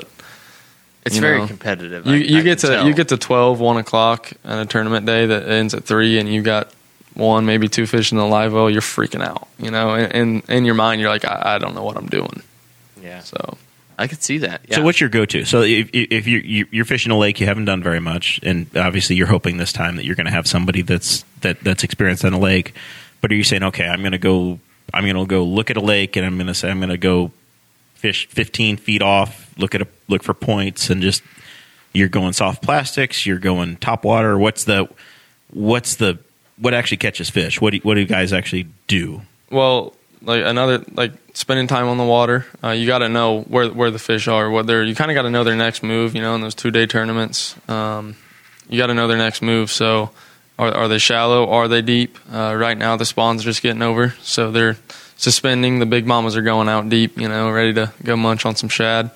it's you very know, competitive. You, I, you I get can to tell. you get to twelve, one o'clock on a tournament day that ends at three, and you got one, maybe two fish in the live well. You're freaking out, you know. And in, in your mind, you're like, I, I don't know what I'm doing. Yeah, So I could see that. Yeah. So what's your go-to? So if, if you're, you're fishing a lake, you haven't done very much, and obviously you're hoping this time that you're going to have somebody that's that that's experienced on a lake. But are you saying, okay, I'm going to go, I'm going to go look at a lake, and I'm going to say I'm going to go fish fifteen feet off, look at a look for points, and just you're going soft plastics, you're going top water. What's the what's the what actually catches fish? What do, what do you guys actually do? Well, like another like spending time on the water. Uh, you got to know where where the fish are. What they're you kind of got to know their next move. You know, in those two day tournaments, um, you got to know their next move. So, are are they shallow? Are they deep? Uh, right now, the spawns are just getting over, so they're suspending. The big mamas are going out deep. You know, ready to go munch on some shad.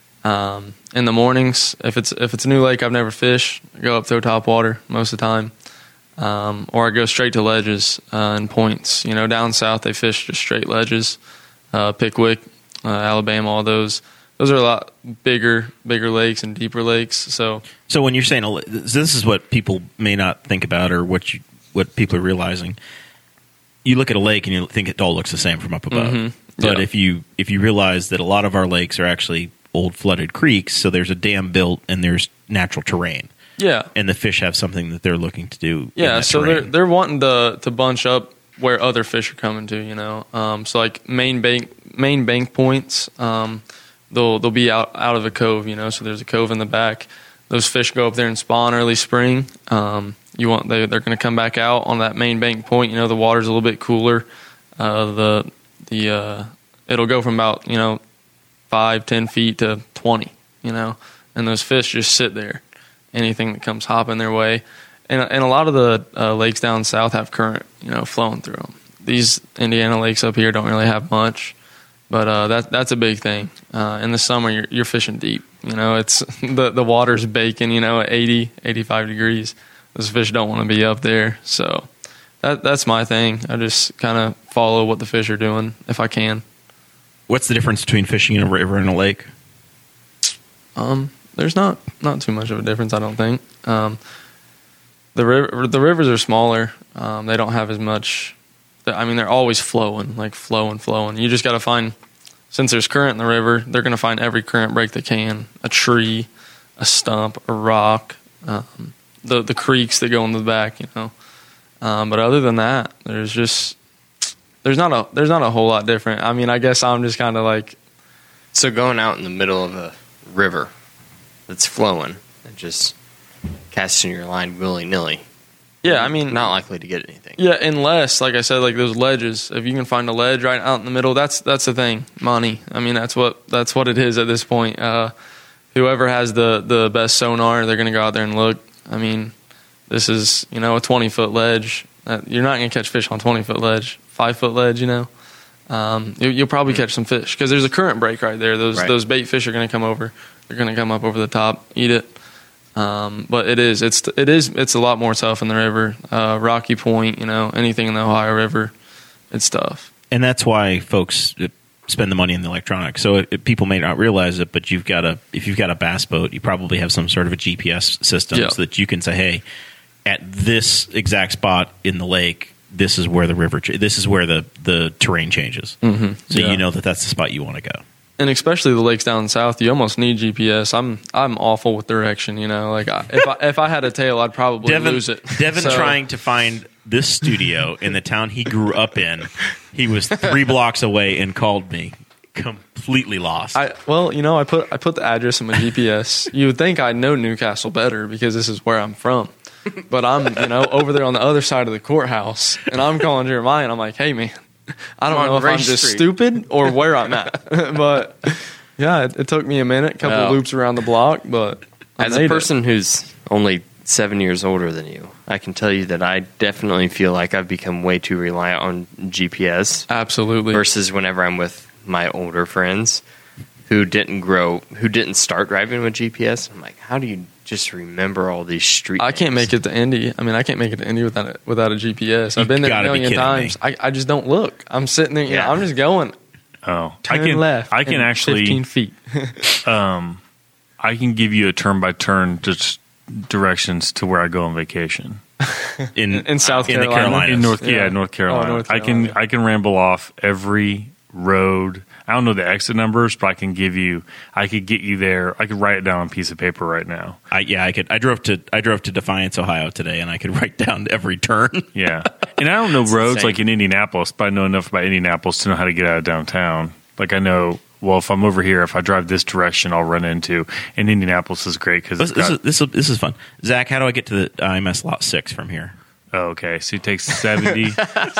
Um, in the mornings, if it's if it's a new lake I've never fished, I go up throw top water most of the time. Um, or I go straight to ledges uh, and points. You know, down south they fish just straight ledges. Uh, Pickwick, uh, Alabama, all those. Those are a lot bigger, bigger lakes and deeper lakes. So, So when you're saying a, this is what people may not think about, or what you, what people are realizing. You look at a lake and you think it all looks the same from up above. Mm-hmm. But Yeah. if you if you realize that a lot of our lakes are actually old flooded creeks, so there's a dam built and there's natural terrain. yeah, And the fish have something that they're looking to do. in yeah. that So terrain. they're they're wanting to to bunch up where other fish are coming to. You know, um, so like main bank main bank points. Um, they'll they'll be out out of a cove. You know, so there's a cove in the back. Those fish go up there and spawn early spring. Um, you want they they're going to come back out on that main bank point. You know, the water's a little bit cooler. Uh, the the uh, it'll go from about you know five ten feet to twenty. You know, and those fish just sit there. Anything that comes hopping their way, and and a lot of the uh, lakes down south have current, you know, flowing through them. These Indiana lakes up here don't really have much, but uh, that that's a big thing. Uh, in the summer, you're you're fishing deep. You know, it's the the water's baking. You know, at eighty, eighty-five degrees. Those fish don't want to be up there, so that that's my thing. I just kind of follow what the fish are doing if I can. What's the difference between fishing in a river and a lake? Um, there's not not too much of a difference, I don't think. Um, the river, the rivers are smaller. Um, they don't have as much. I mean, they're always flowing, like flowing, flowing. You just got to find. Since there's current in the river, they're going to find every current break they can. A tree, a stump, a rock, um, the the creeks that go in the back. You know, um, but other than that, there's just there's not a there's not a whole lot different. I mean, I guess I'm just kind of like. So going out in the middle of a river that's flowing and just casting your line willy-nilly, Yeah, I mean, not likely to get anything. yeah, unless, like I said, like those ledges. If you can find a ledge right out in the middle, that's that's the thing. Money. I mean, that's what that's what it is at this point. Uh, whoever has the the best sonar, they're going to go out there and look. I mean, this is you know a twenty foot ledge. Uh, you're not going to catch fish on twenty foot ledge, five foot ledge. You know, um, you, you'll probably catch some fish because there's a current break right there. Those Right. those bait fish are going to come over. They're going to come up over the top, eat it. Um, but it is, it's, it is, it's a lot more tough in the river. Uh, Rocky Point, you know, anything in the Ohio River, it's tough. And that's why folks spend the money in the electronics. So it, it, people may not realize it, but you've got a if you've got a bass boat, you probably have some sort of a G P S system Yeah. so that you can say, hey, at this exact spot in the lake, this is where the river, ch- this is where the, the terrain changes. Mm-hmm. So Yeah. you know that that's the spot you want to go. And especially the lakes down south, you almost need G P S. I'm I'm awful with direction, you know. Like I, if I if I had a tail, I'd probably Devin, lose it. Devin So- trying to find this studio in the town he grew up in. He was three blocks away and called me completely lost. I well, you know, I put I put the address in my G P S. You would think I'd know Newcastle better because this is where I'm from. But I'm, you know, over there on the other side of the courthouse, and I'm calling Jeremiah, and I'm like, "Hey, man, I don't I'm know on if I'm Race just Street." stupid or where I'm at." But yeah, it, it took me a minute, a couple Well, of loops around the block, but I As made a it. person who's only seven years older than you, I can tell you that I definitely feel like I've become way too reliant on G P S absolutely. versus whenever I'm with my older friends who didn't grow, who didn't start driving with G P S. I'm like, how do you just remember all these street I can't names? make it to Indy. I mean, I can't make it to Indy without a, without a G P S. I've been there a gotta be million kidding times. I, I just don't look. I'm sitting there. You Yeah. know, I'm just going. Oh, Turn I can left. I can in actually fifteen feet. um, I can give you a turn by turn just directions to where I go on vacation. in in South in the Carolina. Carolinas. In North, yeah, Yeah. North Carolina. Oh, North I can Carolina. I can ramble off every road. I don't know the exit numbers, but I can give you. I could get you there. I could write it down on a piece of paper right now. I, yeah, I could. I drove to I drove to Defiance, Ohio today, and I could write down every turn. Yeah, and I don't know roads insane. like in Indianapolis, but I know enough about Indianapolis to know how to get out of downtown. Like I know. Well, if I'm over here, if I drive this direction, I'll run into. And Indianapolis is great because This, this, is, this, is, this is fun. Zach, how do I get to the I M S Lot Six from here? Oh, okay, so it takes seventy.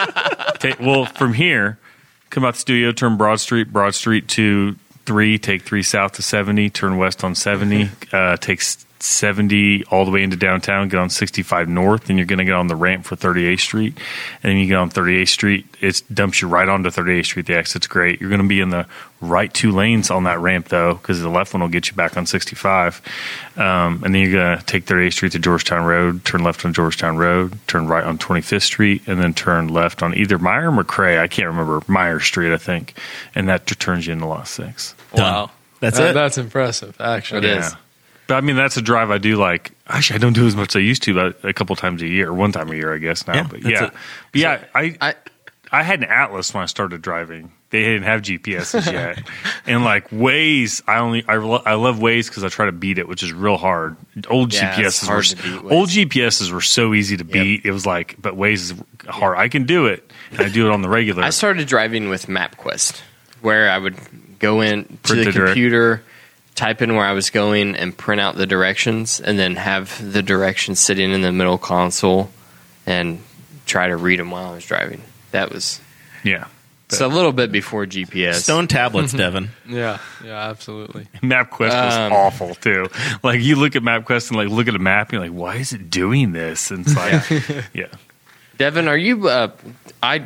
take, well, from here, come out the studio, turn Broad Street, Broad Street to three, take three south to seventy, turn west on seventy, uh, takes seventy all the way into downtown, get on sixty-five north, and you're going to get on the ramp for thirty-eighth Street. And then you get on thirty-eighth Street, it dumps you right onto thirty-eighth Street. The exit's great. You're going to be in the right two lanes on that ramp, though, because the left one will get you back on sixty-five. Um, and then you're going to take thirty-eighth Street to Georgetown Road, turn left on Georgetown Road, turn right on twenty-fifth Street, and then turn left on either Meyer or McCrae. I can't remember. Meyer Street, I think. And that turns you into Lot six. Wow, That's That- it? That's impressive. Actually, It is. But I mean, that's a drive I do like. Actually, I don't do as much as I used to, but a couple times a year, one time a year, I guess now. Yeah, but that's yeah, it. but yeah, I, I- I had an Atlas when I started driving. They didn't have G P S's yet, and like Waze, I only I, lo- I love Waze because I try to beat it, which is real hard. Old Yeah, it's G P S's hard were to beat Waze. old G P S's were so easy to beat. It was like, but Waze is hard. I can do it, and I do it on the regular. I started driving with MapQuest, where I would go in to Print the, the direct- computer, type in where I was going, and print out the directions, and then have the directions sitting in the middle console and try to read them while I was driving. That was yeah. it's a little bit before G P S. Stone tablets, Devin. yeah, yeah, absolutely. MapQuest was Um, awful too. Like you look at MapQuest and like look at a map, and you're like, why is it doing this? And it's like, yeah. Devin, are you? Uh, I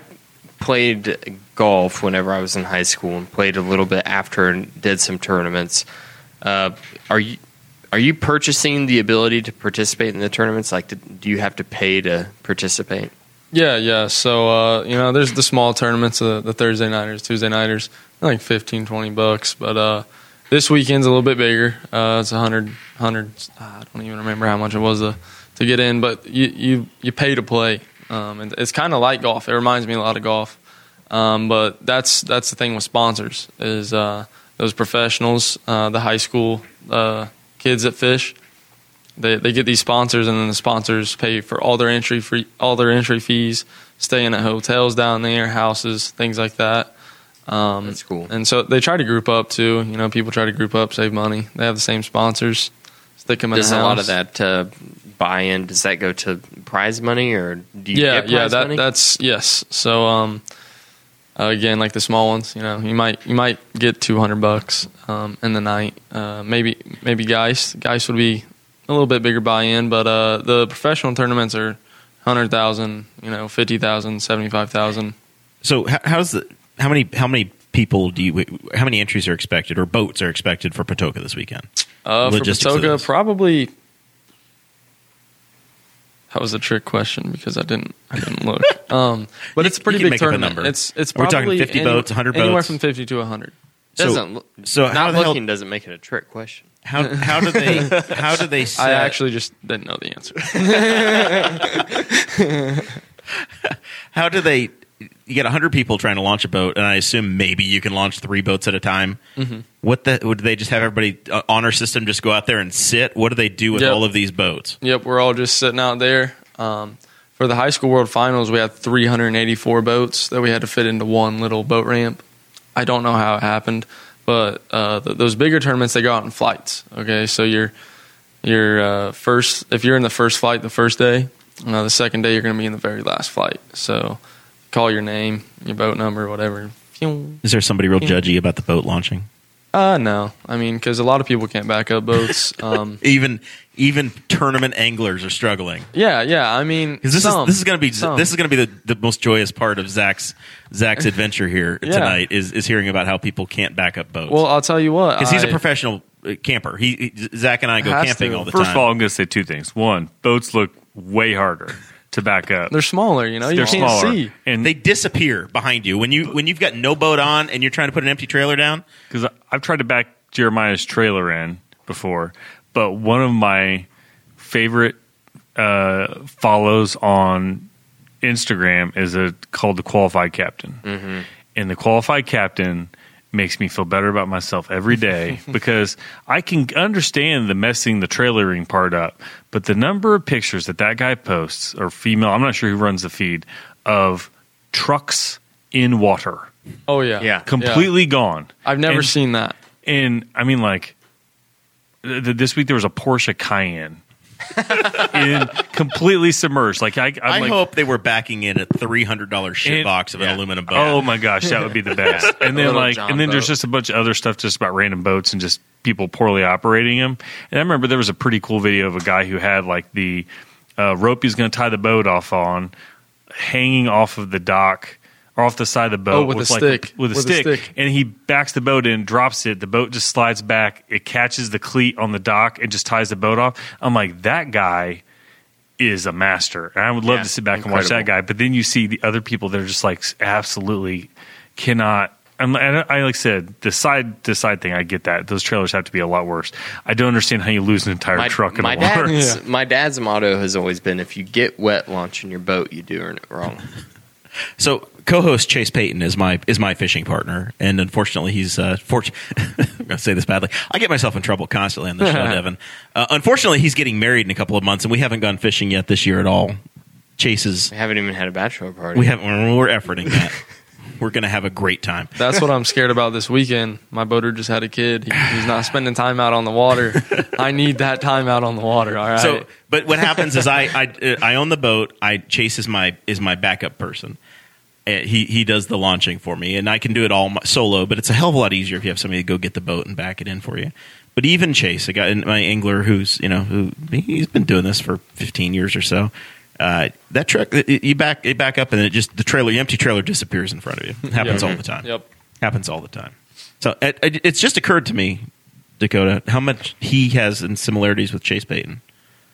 played golf whenever I was in high school and played a little bit after and did some tournaments. Uh, are you are you purchasing the ability to participate in the tournaments? Like, do you have to pay to participate? Yeah, yeah. So, uh, you know, there's the small tournaments, uh, the Thursday nighters, Tuesday nighters, like fifteen, twenty bucks. But uh, this weekend's a little bit bigger. Uh, it's one hundred, one hundred, I don't even remember how much it was to, to get in, but you, you, you pay to play. Um, and it's kind of like golf. It reminds me a lot of golf. Um, but that's that's the thing with sponsors is uh, those professionals, uh, the high school uh, kids that fish. They they get these sponsors, and then the sponsors pay for all their entry free, all their entry fees, staying at hotels down there, houses, things like that. Um, That's cool. And so they try to group up too. You know, people try to group up, save money. They have the same sponsors. Stick them in Does the a house. lot of that uh, buy-in? Does that go to prize money, or do you Yeah, get yeah. prize That money? that's yes. So um, uh, again, like the small ones, you know, you might you might get two hundred bucks um, in the night. Uh, maybe maybe Geist Geist would be a little bit bigger buy-in, but uh, the professional tournaments are hundred thousand, you know, fifty thousand, seventy-five thousand. So how, how's the how many how many people do you how many entries are expected or boats are expected for Patoka this weekend? Uh, for Logistics of Patoka, this. probably. That was a trick question because I didn't I didn't look. Um, but You- it's a pretty you can big make up a tournament. number. It's it's Are we probably talking fifty any- boats, one hundred anywhere boats? from fifty to one hundred. doesn't look- so how not the hell- looking doesn't make it a trick question. How how do they how do they set, I actually just didn't know the answer. how do they you get one hundred people trying to launch a boat, and I assume maybe you can launch three boats at a time. Mm-hmm. What the would they just have everybody uh, honor system just go out there and sit? What do they do with Yep. all of these boats? Yep, we're all just sitting out there. Um, for the high school world finals, we had three hundred eighty-four boats that we had to fit into one little boat ramp. I don't know how it happened, but uh, th- those bigger tournaments, they go out in flights. Okay, so you're you're uh, first if you're in the first flight the first day, uh, the second day you're going to be in the very last flight. So call your name, your boat number, whatever. Is there somebody real judgy about the boat launching? Uh, no. I mean, because a lot of people can't back up boats. Um, Even even tournament anglers are struggling. yeah, yeah. I mean, Because this some, is this is going to be some. this is going to be the, the most joyous part of Zach's Zach's adventure here Yeah. tonight is is hearing about how people can't back up boats. Well, I'll tell you what. because he's a I- professional uh, camper. He, he Zach and I go Has camping to. all the First time. of all, I'm going to say two things. One, boats look way harder to back up. They're smaller, you know. You They're can't smaller, see. and they disappear behind you when you when you've got no boat on and you're trying to put an empty trailer down. because I've tried to back Jeremiah's trailer in before, but one of my favorite uh, follows on Instagram is a called the Qualified Captain, mm-hmm. and the Qualified Captain makes me feel better about myself every day because I can understand the messing the trailering part up, but the number of pictures that that guy posts, or female, I'm not sure who runs the feed, of trucks in water, Oh yeah, Yeah. completely gone. I've never And- seen that. And I mean, like th- th- this week there was a Porsche Cayenne, in completely submerged. Like I, I'm I like, hope they were backing in a three hundred dollar shit And- box of yeah. an aluminum boat. oh my gosh, that would be the best. And then little like, John and then there's boat. just a bunch of other stuff just about random boats and just people poorly operating them. And I remember there was a pretty cool video of a guy who had like the uh, rope he's going to tie the boat off on, hanging off of the dock. Or off the side of the boat Oh, with a like stick. with a With a stick, stick. and he backs the boat in, drops it. The boat just slides back. It catches the cleat on the dock and just ties the boat off. I'm like, that guy is a master, and I would love Yeah, to sit back and watch that incredible. guy. But then you see the other people that are just like absolutely cannot. And I, I like said the side to side thing. I get that those trailers have to be a lot worse. I don't understand how you lose an entire My, truck in my the water. dad's Yeah. my dad's motto has always been: if you get wet launching your boat, you do earn it wrong. So co-host Chase Payton is my is my fishing partner, and unfortunately he's uh, fortunate. I'm going to say this badly. I get myself in trouble constantly on the show, Devin. Uh, unfortunately, he's getting married in a couple of months, and we haven't gone fishing yet this year at all. Chase is We haven't even had a bachelor party. we haven't we're efforting that. We're going to have a great time. That's what I'm scared about this weekend. My boater just had a kid. He, he's not spending time out on the water. I need that time out on the water. All right. So, but what happens is I I, I own the boat. I Chase is my is my backup person. Uh, he he does the launching for me, and I can do it all my, solo. But it's a hell of a lot easier if you have somebody to go get the boat and back it in for you. But even Chase, a guy, my angler, who's you know who he's been doing this for fifteen years or so. Uh, that truck, it, you back it back up, and it just the trailer, the empty trailer disappears in front of you. It happens Yep. all the time. Yep. Happens all the time. So it, it, it's just occurred to me, Dakota, how much he has in similarities with Chase Payton.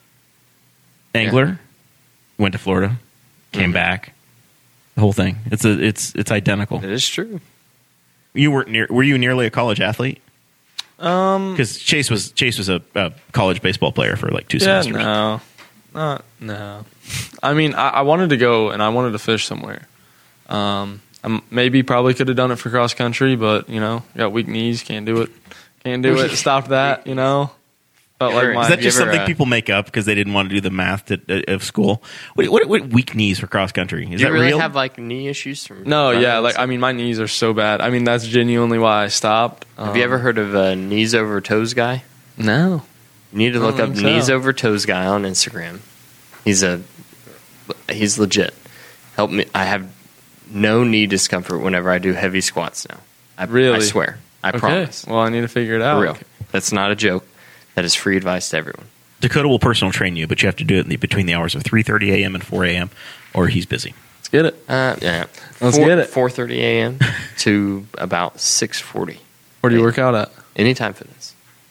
Angler, went to Florida, came Mhm. back, the whole thing. It's a it's it's identical. It is true. You weren't near. Were you nearly a college athlete? um, Because Chase was Chase was a, a college baseball player for like two yeah, semesters. no, not no. I mean, I, I wanted to go and I wanted to fish somewhere. Um, I maybe probably could have done it for cross country, but you know, got weak knees, can't do it, can't do it. Stopped that, you know. Felt Ever- like my Is that You just ever, something uh, people make up because they didn't want to do the math at, at, of school? What, what, what weak knees for cross country? Is Do you that really real? have like knee issues from? no, yeah, running? like I mean, my knees are so bad. I mean, that's genuinely why I stopped. Have you Um, ever heard of a knees over toes guy? No. You need to I look don't up think knees so. over toes guy on Instagram. He's a he's legit. Help me. I have no knee discomfort whenever I do heavy squats now. I, Really? I swear. I Okay. promise. Well, I need to figure it out. For real. That's not a joke. That is free advice to everyone. Dakota will personal train you, but you have to do it in the, between the hours of three thirty a.m. and four a.m. or he's busy. Let's get it. Uh, yeah. Let's Four- get it. four thirty a.m. to about six forty. Where do you work out at? Anytime Fitness.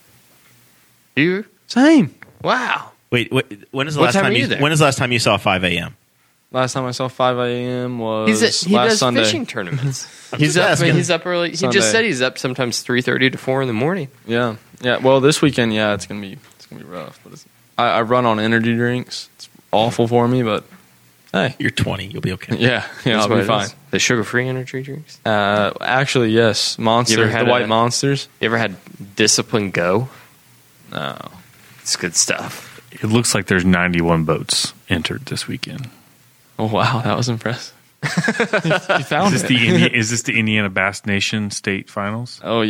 Do you? Same. Wow. Wait, what, when is the What last time time, are you, you there? when is the last time you saw five a.m.? Last time I saw five a.m. was He's a, he last does Sunday. fishing tournaments. I'm he's just up. asking. He's up early. He Sunday. just said he's up sometimes three thirty to four in the morning. Yeah, yeah. Well, this weekend, yeah, it's gonna be it's gonna be rough. But it's, I, I run on energy drinks. It's awful for me, but hey, You're twenty. You'll be okay. yeah, yeah, That's I'll what be it fine. is. The sugar-free energy drinks. Uh, actually, yes, You monster, ever had the white a- monsters. You ever had Discipline Go? No, It's good stuff. It looks like there's ninety-one boats entered this weekend. oh wow, that was impressive. you found Is this it. the Indi- is this the Indiana Bass Nation State Finals? Oh yeah,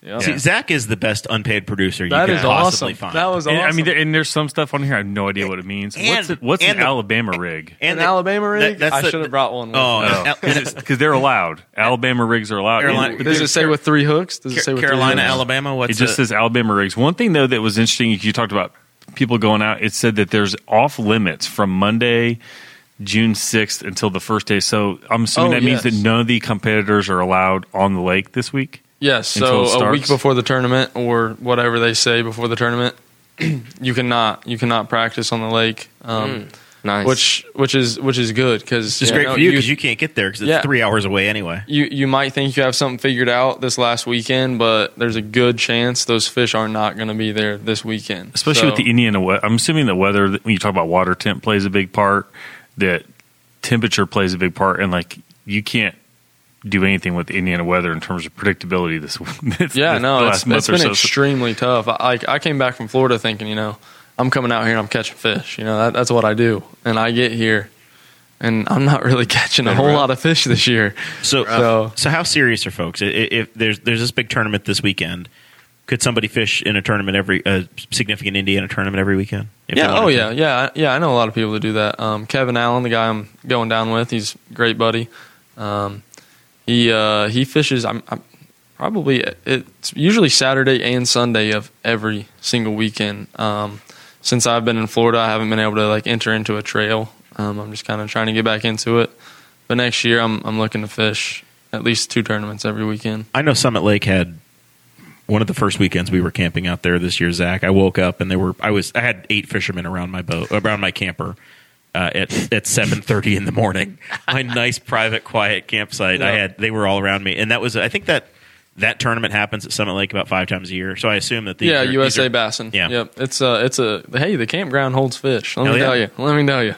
Yep. See, Zach is the best unpaid producer you That could is possibly awesome. find. That was awesome. And, I mean, there, and there's some stuff on here I have no idea what it means. And- what's it, what's and an the- Alabama rig? An the- Alabama rig? that- that's I the- should have brought one with Oh, me. Al- Because they're allowed. Alabama rigs are allowed. Carolina- And Does it say with three hooks? Does it say with Carolina, three hooks? Alabama. What's It just a- says Alabama rigs. One thing though that was interesting, you talked about people going out. It said that there's off limits from Monday, June sixth until the first day. So I'm assuming Oh, that means yes. that none of the competitors are allowed on the lake this week. Yes, Until so it a week starts? before the tournament or whatever they say before the tournament, you cannot you cannot practice on the lake. Um, Nice. Which which is which is good because It's just great for you because you can't get there because it's Yeah. three hours away anyway. you you might think you have something figured out this last weekend, but there's a good chance those fish are not going to be there this weekend. Especially So- with the Indiana weather. I'm assuming the weather, when you talk about water temp, plays a big part, that temperature plays a big part, and like you can't do anything with the Indiana weather in terms of predictability this this- Yeah, the no, last it's, month it's or been so. extremely tough. I, like I came back from Florida thinking, you know, I'm coming out here and I'm catching fish. You know, that, that's what I do. And I get here, and I'm not really catching a whole lot of fish this year. So, So- so how serious are folks? I- i- If there's there's this big tournament this weekend, could somebody fish in a tournament every a significant Indiana tournament every weekend? If they Yeah. wanted Oh to? yeah. Yeah. I- Yeah. I know a lot of people that do that. Um, Kevin Allen, the guy I'm going down with, he's a great buddy. Um, he uh, he fishes. I'm, I'm probably it's usually Saturday and Sunday of every single weekend. Um, since I've been in Florida, I haven't been able to like enter into a trail. Um, I'm just kind of trying to get back into it. But next year, I'm I'm looking to fish at least two tournaments every weekend. I know Summit Lake had one of the first weekends we were camping out there this year, Zach. I woke up and they were I was I had eight fishermen around my boat around my camper uh, at at seven thirty in the morning. My nice private quiet campsite. I Yeah. had they were all around me, and that was I think that that tournament happens at Summit Lake about five times a year. So I assume that these Yeah, are, U S A these are- Bassin. Yeah. Yep. It's a it's a hey, the campground holds fish. Let Hell me yeah. tell you. Let me tell you.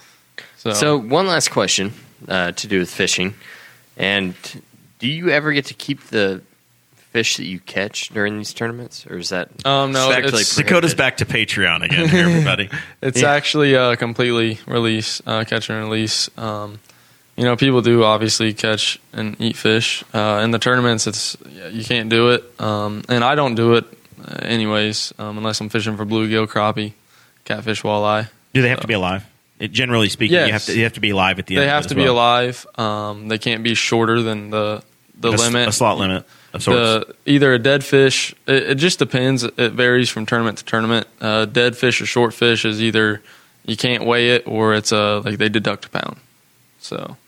So, So one last question uh, to do with fishing, and do you ever get to keep the fish that you catch during these tournaments, or is that Um, no, actually it's- prohibited? Dakota's back to Patreon again here, everybody. it's Yeah. actually uh, completely release, uh, catch and release. Um, you know, people do obviously catch and eat fish. Uh, in the tournaments, it's yeah, you can't do it, um, and I don't do it uh, anyways, um, unless I'm fishing for bluegill, crappie, catfish, walleye. Do they have to be alive? It, generally speaking, you Yes. have to you have to be alive at the end. They of have it to as be well. alive. Um, they can't be shorter than the the a, s- limit. a slot limit of sorts. The, either a dead fish. It, it just depends. It varies from tournament to tournament. Uh, dead fish or short fish is either you can't weigh it or it's a like they deduct a pound. So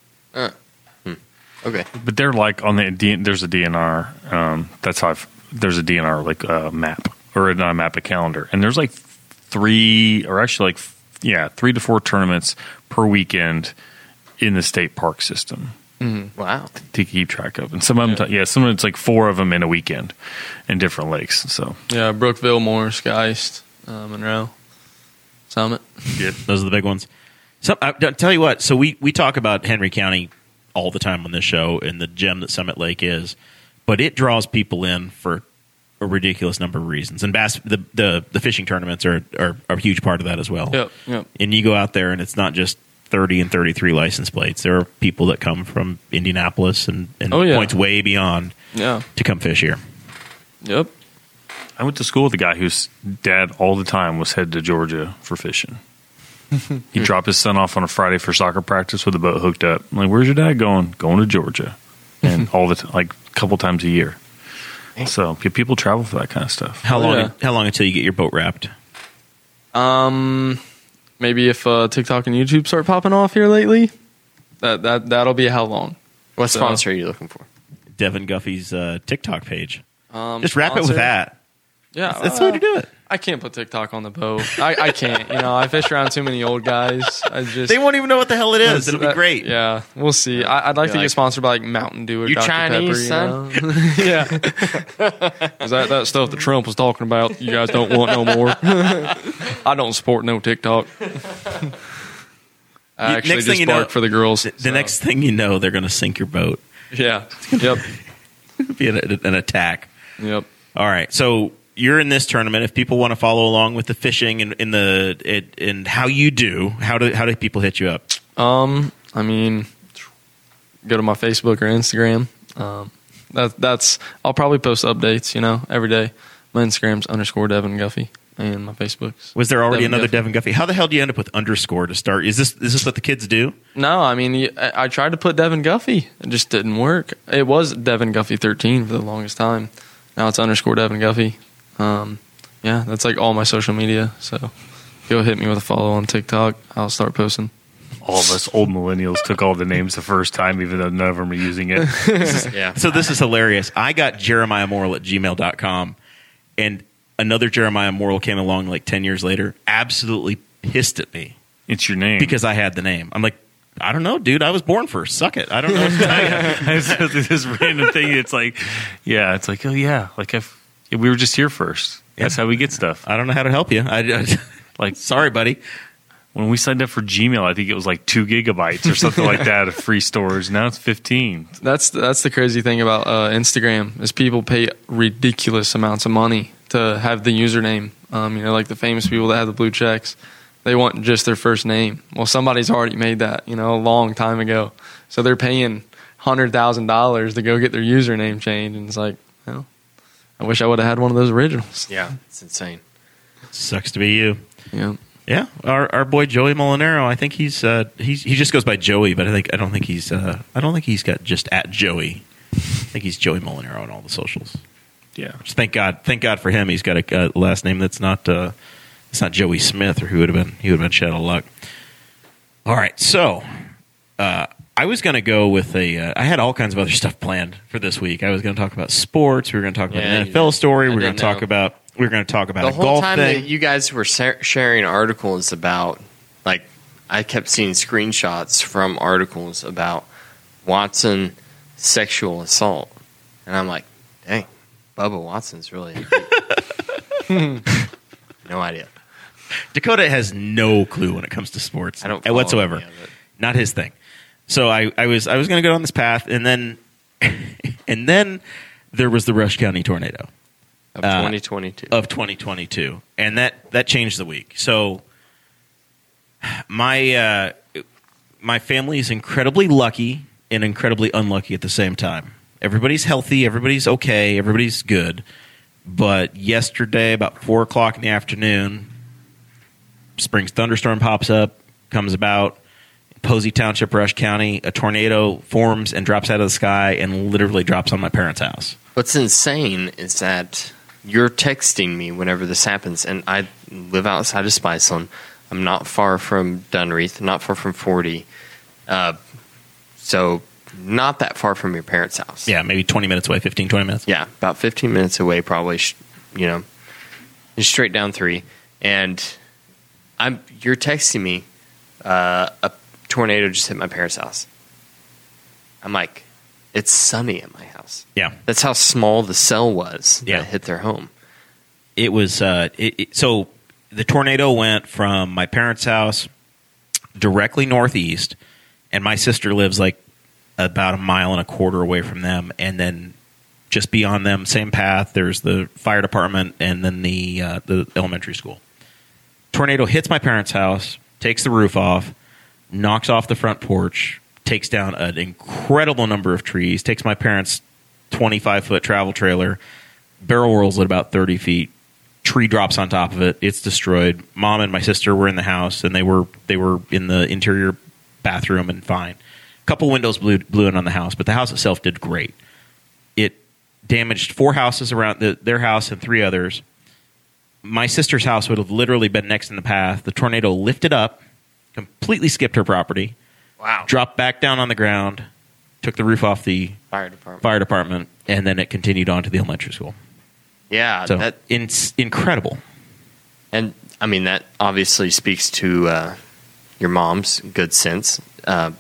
Okay. But they're like on the D, there's a D N R. Um, that's how I've, there's a D N R like uh, map or not a map, a calendar, and there's like three or actually like yeah three to four tournaments per weekend in the state park system Wow. to keep track of, and some of them yeah, some of it's like four of them in a weekend in different lakes. So yeah, Brookville, Morris, Geist, uh, Monroe, Summit. Yeah, those are the big ones. So I, I'll tell you what. So we, we talk about Henry County all the time on this show and the gem that Summit Lake is, but it draws people in for a ridiculous number of reasons. And bass, the the, the fishing tournaments are, are, are a huge part of that as well. Yep, yep. And you go out there and it's not just thirty and thirty-three license plates. There are people that come from Indianapolis and, and Oh, yeah. points way beyond Yeah. to come fish here. Yep. I went to school with a guy whose dad all the time was headed to Georgia for fishing. He'd drop his son off on a Friday for soccer practice with a boat hooked up. I'm like, where's your dad going? Going to Georgia, and all the t- like a couple times a year. So p- people travel for that kind of stuff. How Oh, long? yeah. How long until you get your boat wrapped? Um, maybe if uh, TikTok and YouTube start popping off here lately, that that that'll be how long? What So- sponsor are you looking for? Devin Guffey's uh, TikTok page. Um, Just wrap it with sponsor? that. Yeah, That's the way to do it. I can't put TikTok on the boat. I, I can't. You know, I fish around too many old guys. I just They won't even know what the hell it is. It'll be that- great. Yeah, we'll see. I, I'd like You're to like, get sponsored by like Mountain Dew or "You Doctor Chinese, Pepper, you know? yeah, is that that stuff that Trump was talking about? You guys don't want no more. I don't support no TikTok. I You- actually next thing just you know- bark for the girls. The, the so, next thing you know, they're going to sink your boat. yeah, yep, It'll be an, an attack. yep. All right. So you're in this tournament. If people want to follow along with the fishing and in the it, and how you do, how do how do people hit you up? Um, I mean, go to my Facebook or Instagram. Um, that that's I'll probably post updates, you know, every day. My Instagram's underscore Devin Guffey, and my Facebook's. Was there already Devin another Guffey. Devin Guffey? How the hell do you end up with underscore to start? Is this is this what the kids do? No, I mean, y- I I tried to put Devin Guffey. It just didn't work. It was Devin Guffey thirteen for the longest time. Now it's underscore Devin Guffey. Um, yeah, that's like all my social media. So go hit me with a follow on TikTok. I'll start posting. All of us old millennials took all the names the first time, even though none of them are using it. Yeah. So this is hilarious. I got Jeremiah Morrill at gmail dot com, and another Jeremiah Morrill came along like ten years later, absolutely pissed at me It's your name. because I had the name. I'm like, I don't know, dude. I was born first. Suck it. I don't know what to tell you. It's this random thing. It's like, yeah, it's like, oh yeah, like if we were just here first. That's how we get stuff. I don't know how to help you. I, I Like sorry, buddy. when we signed up for Gmail, I think it was like two gigabytes or something like that of free storage. Now it's fifteen. That's that's the crazy thing about uh, Instagram is people pay ridiculous amounts of money to have the username. Um, you know, like the famous people that have the blue checks, they want just their first name. Well, somebody's already made that, you know, a long time ago. So they're paying hundred thousand dollars to go get their username changed, and it's like, well, I wish I would have had one of those originals. Yeah, it's insane. Sucks to be you. Yeah. Yeah, our our boy Joey Molinaro. I think he's uh, he's he just goes by Joey, but I think I don't think he's uh, I don't think he's got just at Joey. I think he's Joey Molinaro on all the socials. Yeah. Just thank God, thank God for him. He's got a uh, last name that's not uh, it's not Joey Smith, or he would have been he would have been shed of luck. All right, so uh, I was going to go with a. Uh, I had all kinds of other stuff planned for this week. I was going to talk about sports. We were going to talk about Yeah, an N F L story. I We were going didn't to talk know. about. We were going to talk about The a whole golf time thing. that you guys were sa- sharing articles about, like, I kept seeing screenshots from articles about Watson sexual assault, and I'm like, dang, Bubba Watson's really no idea. Dakota has no clue when it comes to sports I don't uh, follow whatsoever. any of it. Not his thing. So I, I was I was going to go down this path, and then and then there was the Rush County tornado Of Uh, twenty twenty-two. of twenty twenty-two, and that that changed the week. So my uh, my family is incredibly lucky and incredibly unlucky at the same time. Everybody's healthy, everybody's okay, everybody's good. But yesterday, about four o'clock in the afternoon, Springs thunderstorm pops up, comes about. Posey Township, Rush County, a tornado forms and drops out of the sky and literally drops on my parents' house. What's insane is that you're texting me whenever this happens, and I live outside of Spiceland. I'm not far from Dunreath, not far from forty, uh, so not that far from your parents' house. Yeah, maybe twenty minutes away, fifteen, twenty minutes. Yeah, about fifteen minutes away, probably. sh- You know, just straight down three, and I'm you're texting me. Uh, a tornado just hit my parents' house. I'm like, it's sunny at my house. Yeah. That's how small the cell was Yeah. that hit their home. It was uh, it, it, so the tornado went from my parents' house directly northeast, and my sister lives like about a mile and a quarter away from them, and then just beyond them, same path. There's the fire department, and then the uh, the elementary school. Tornado hits my parents' house, takes the roof off, knocks off the front porch, takes down an incredible number of trees, takes my parents' twenty-five foot travel trailer, barrel rolls at about thirty feet. Tree drops on top of it. It's destroyed. Mom and my sister were in the house, and they were they were in the interior bathroom and fine. A couple windows blew blew in on the house, but the house itself did great. It damaged four houses around the, their house and three others. My sister's house would have literally been next in the path. The tornado lifted up, completely skipped her property, Wow. dropped back down on the ground, took the roof off the Fire department. fire department, and then it continued on to the elementary school. Yeah, So that in, incredible. and I mean that obviously speaks to uh, your mom's good sense. Uh,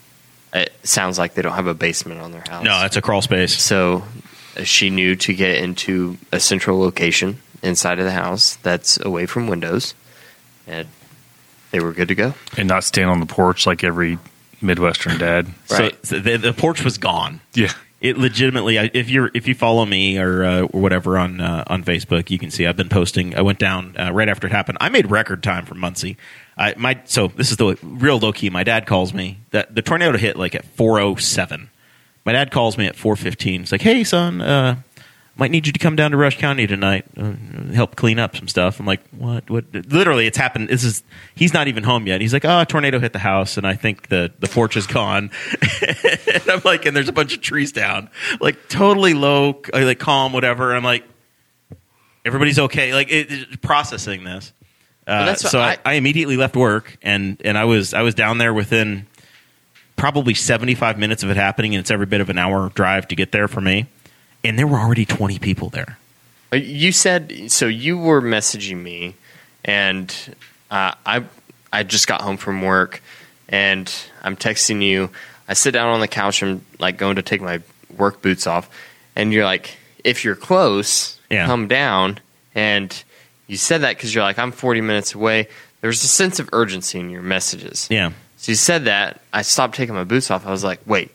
it sounds like they don't have a basement on their house. No, that's a crawl space. So uh, she knew to get into a central location inside of the house that's away from windows, and they were good to go. And not stand on the porch like every Midwestern dad. Right. So, so the, the porch was gone. Yeah. It legitimately, I- if you're if you follow me or uh, or whatever on uh, on Facebook, you can see I've been posting. I went down uh, right after it happened. I made record time from Muncie. I, my so this is the real low key. My dad calls me that the tornado hit like at four oh seven. my dad calls me at four fifteen. He's like, "Hey, son, uh, might need you to come down to Rush County tonight, uh, help clean up some stuff." I'm like, "What? What?" Literally, it's happened. This is he's not even home yet. He's like, "Oh, a tornado hit the house, and I think the the porch is gone." And I'm like, and there's a bunch of trees down, like totally low, like calm, whatever. And I'm like, everybody's okay. Like it, it, processing this. Uh, that's what so I, I- I immediately left work, and and I was I was down there within probably seventy-five minutes of it happening, and it's every bit of an hour drive to get there for me. And there were already twenty people there. You said so. You were messaging me, and uh, I I just got home from work, and I'm texting you. I sit down on the couch and like going to take my work boots off, and you're like, "If you're close, Yeah. come down." And you said that because you're like, "I'm forty minutes away." There's a sense of urgency in your messages. Yeah. So you said that. I stopped taking my boots off. I was like, "Wait,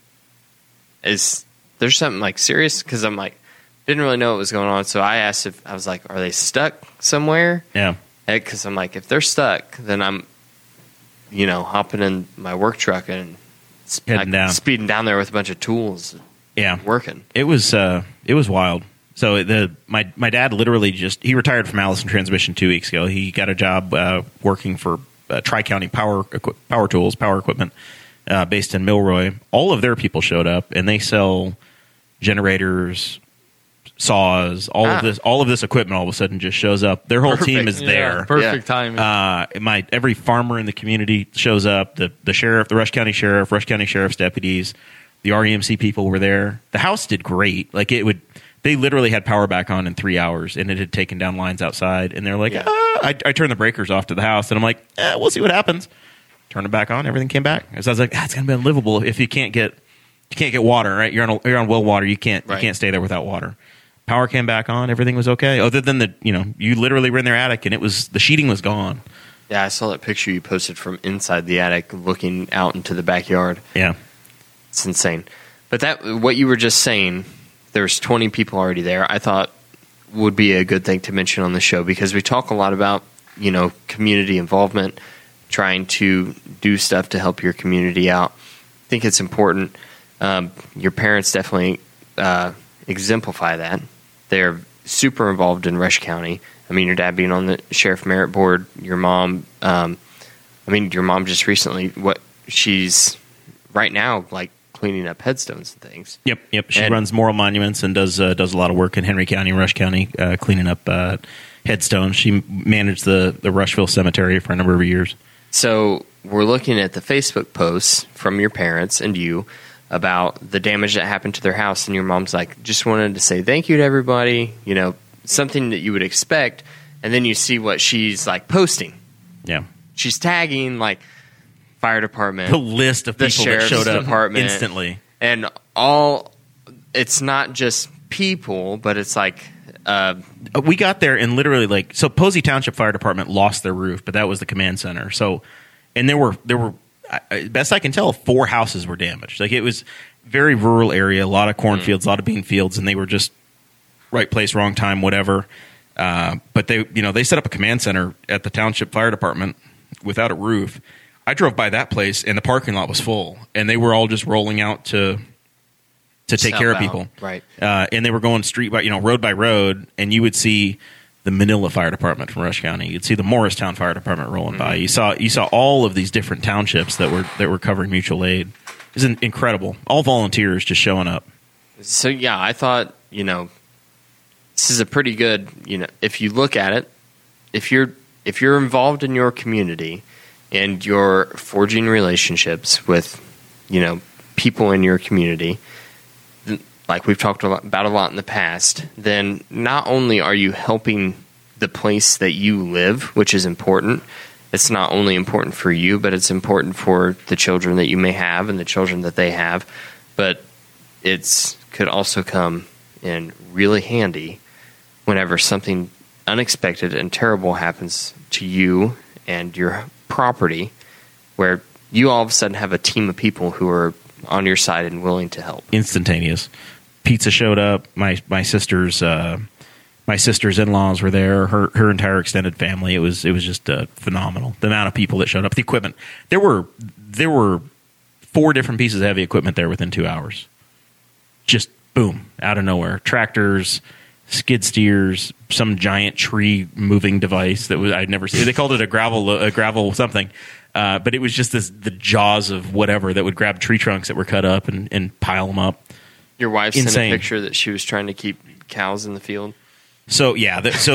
is there's something like serious?" Because I'm like, didn't really know what was going on. So I asked if I was like, "Are they stuck somewhere?" Yeah. Because I'm like, if they're stuck, then I'm, you know, hopping in my work truck and sp- Heading like, down. speeding down there with a bunch of tools, Yeah. working. It was uh, it was wild. So the my my dad literally just he retired from Allison Transmission two weeks ago. He got a job uh, working for uh, Tri County Power Equi- Power Tools Power Equipment uh, based in Milroy. All of their people showed up, and they sell generators, saws, all Ah. of this all of this equipment. All of a sudden, just shows up. Their whole team Perfect. is Yeah, there. perfect Yeah. timing. Uh, my every farmer in the community shows up. The the sheriff, the Rush County Sheriff, Rush County Sheriff's deputies, the R E M C people were there. The house did great. Like it would, they literally had power back on in three hours, and it had taken down lines outside. And they're like, Yeah. ah. I, I turned the breakers off to the house, and I'm like, eh, we'll see what happens. Turn it back on. Everything came back. So I was like, ah, it's gonna be unlivable if you can't get you can't get water. Right? You're on a, you're on well water. You can't Right. you can't stay there without water. Power came back on. Everything was okay. Other than the you know you literally were in their attic, and it was the sheeting was gone. Yeah, I saw that picture you posted from inside the attic, looking out into the backyard. Yeah. It's insane. But that what you were just saying, there's twenty people already there. I thought would be a good thing to mention on the show because we talk a lot about, you know, community involvement, trying to do stuff to help your community out. I think it's important. Um, your parents definitely uh, exemplify that. They're super involved in Rush County. I mean, your dad being on the Sheriff Merit Board, your mom, um, I mean, your mom just recently, what she's right now, like, cleaning up headstones and things. Yep, yep. She And- runs Moral Monuments and does uh, does a lot of work in Henry County and Rush County, uh, cleaning up uh, headstones. She managed the the Rushville Cemetery for a number of years. So we're looking at the Facebook posts from your parents and you about the damage that happened to their house, and your mom's like, just wanted to say thank you to everybody, you know, something that you would expect, and then you see what she's like posting. Yeah, She's tagging like fire department, the list of the people that sheriff's showed up department instantly. and all. It's not just people, but it's like uh, Uh, we got there and literally like so Posey Township Fire Department lost their roof, but that was the command center. So, and there were there were I- best I can tell, four houses were damaged. Like it was very rural area, a lot of cornfields, a lot of bean fields, and they were just right place, wrong time, whatever. Uh, but they, you know, they set up a command center at the township fire department without a roof. I drove by that place, and the parking lot was full, and they were all just rolling out to to take Help care of out, people. right. Uh, and they were going street by, you know, road by road, and you would see the Manila Fire Department from Rush County. You'd see the Morristown Fire Department rolling by. You saw you saw all of these different townships that were that were covering mutual aid. It was in- incredible. All volunteers just showing up. So yeah, I thought, you know, this is a pretty good, you know, if you look at it, if you're if you're involved in your community and you're forging relationships with, you know, people in your community, th- like we've talked a lot, about a lot in the past, then not only are you helping the place that you live, which is important, it's not only important for you, but it's important for the children that you may have and the children that they have, but it's could also come in really handy whenever something unexpected and terrible happens to you and your property, where you all of a sudden have a team of people who are on your side and willing to help. Instantaneous. Pizza showed up. My my sister's uh, my sister's in laws were there. Her her entire extended family. It was it was just uh, phenomenal. The amount of people that showed up. The equipment. There were there were four different pieces of heavy equipment there within two hours. just boom, out of nowhere. Tractors, skid steers, some giant tree moving device that was I'd never seen. They called it a gravel a gravel something, uh, but it was just this the jaws of whatever that would grab tree trunks that were cut up and, and pile them up. Your wife Insane. sent a picture that she was trying to keep cows in the field. So yeah, the, so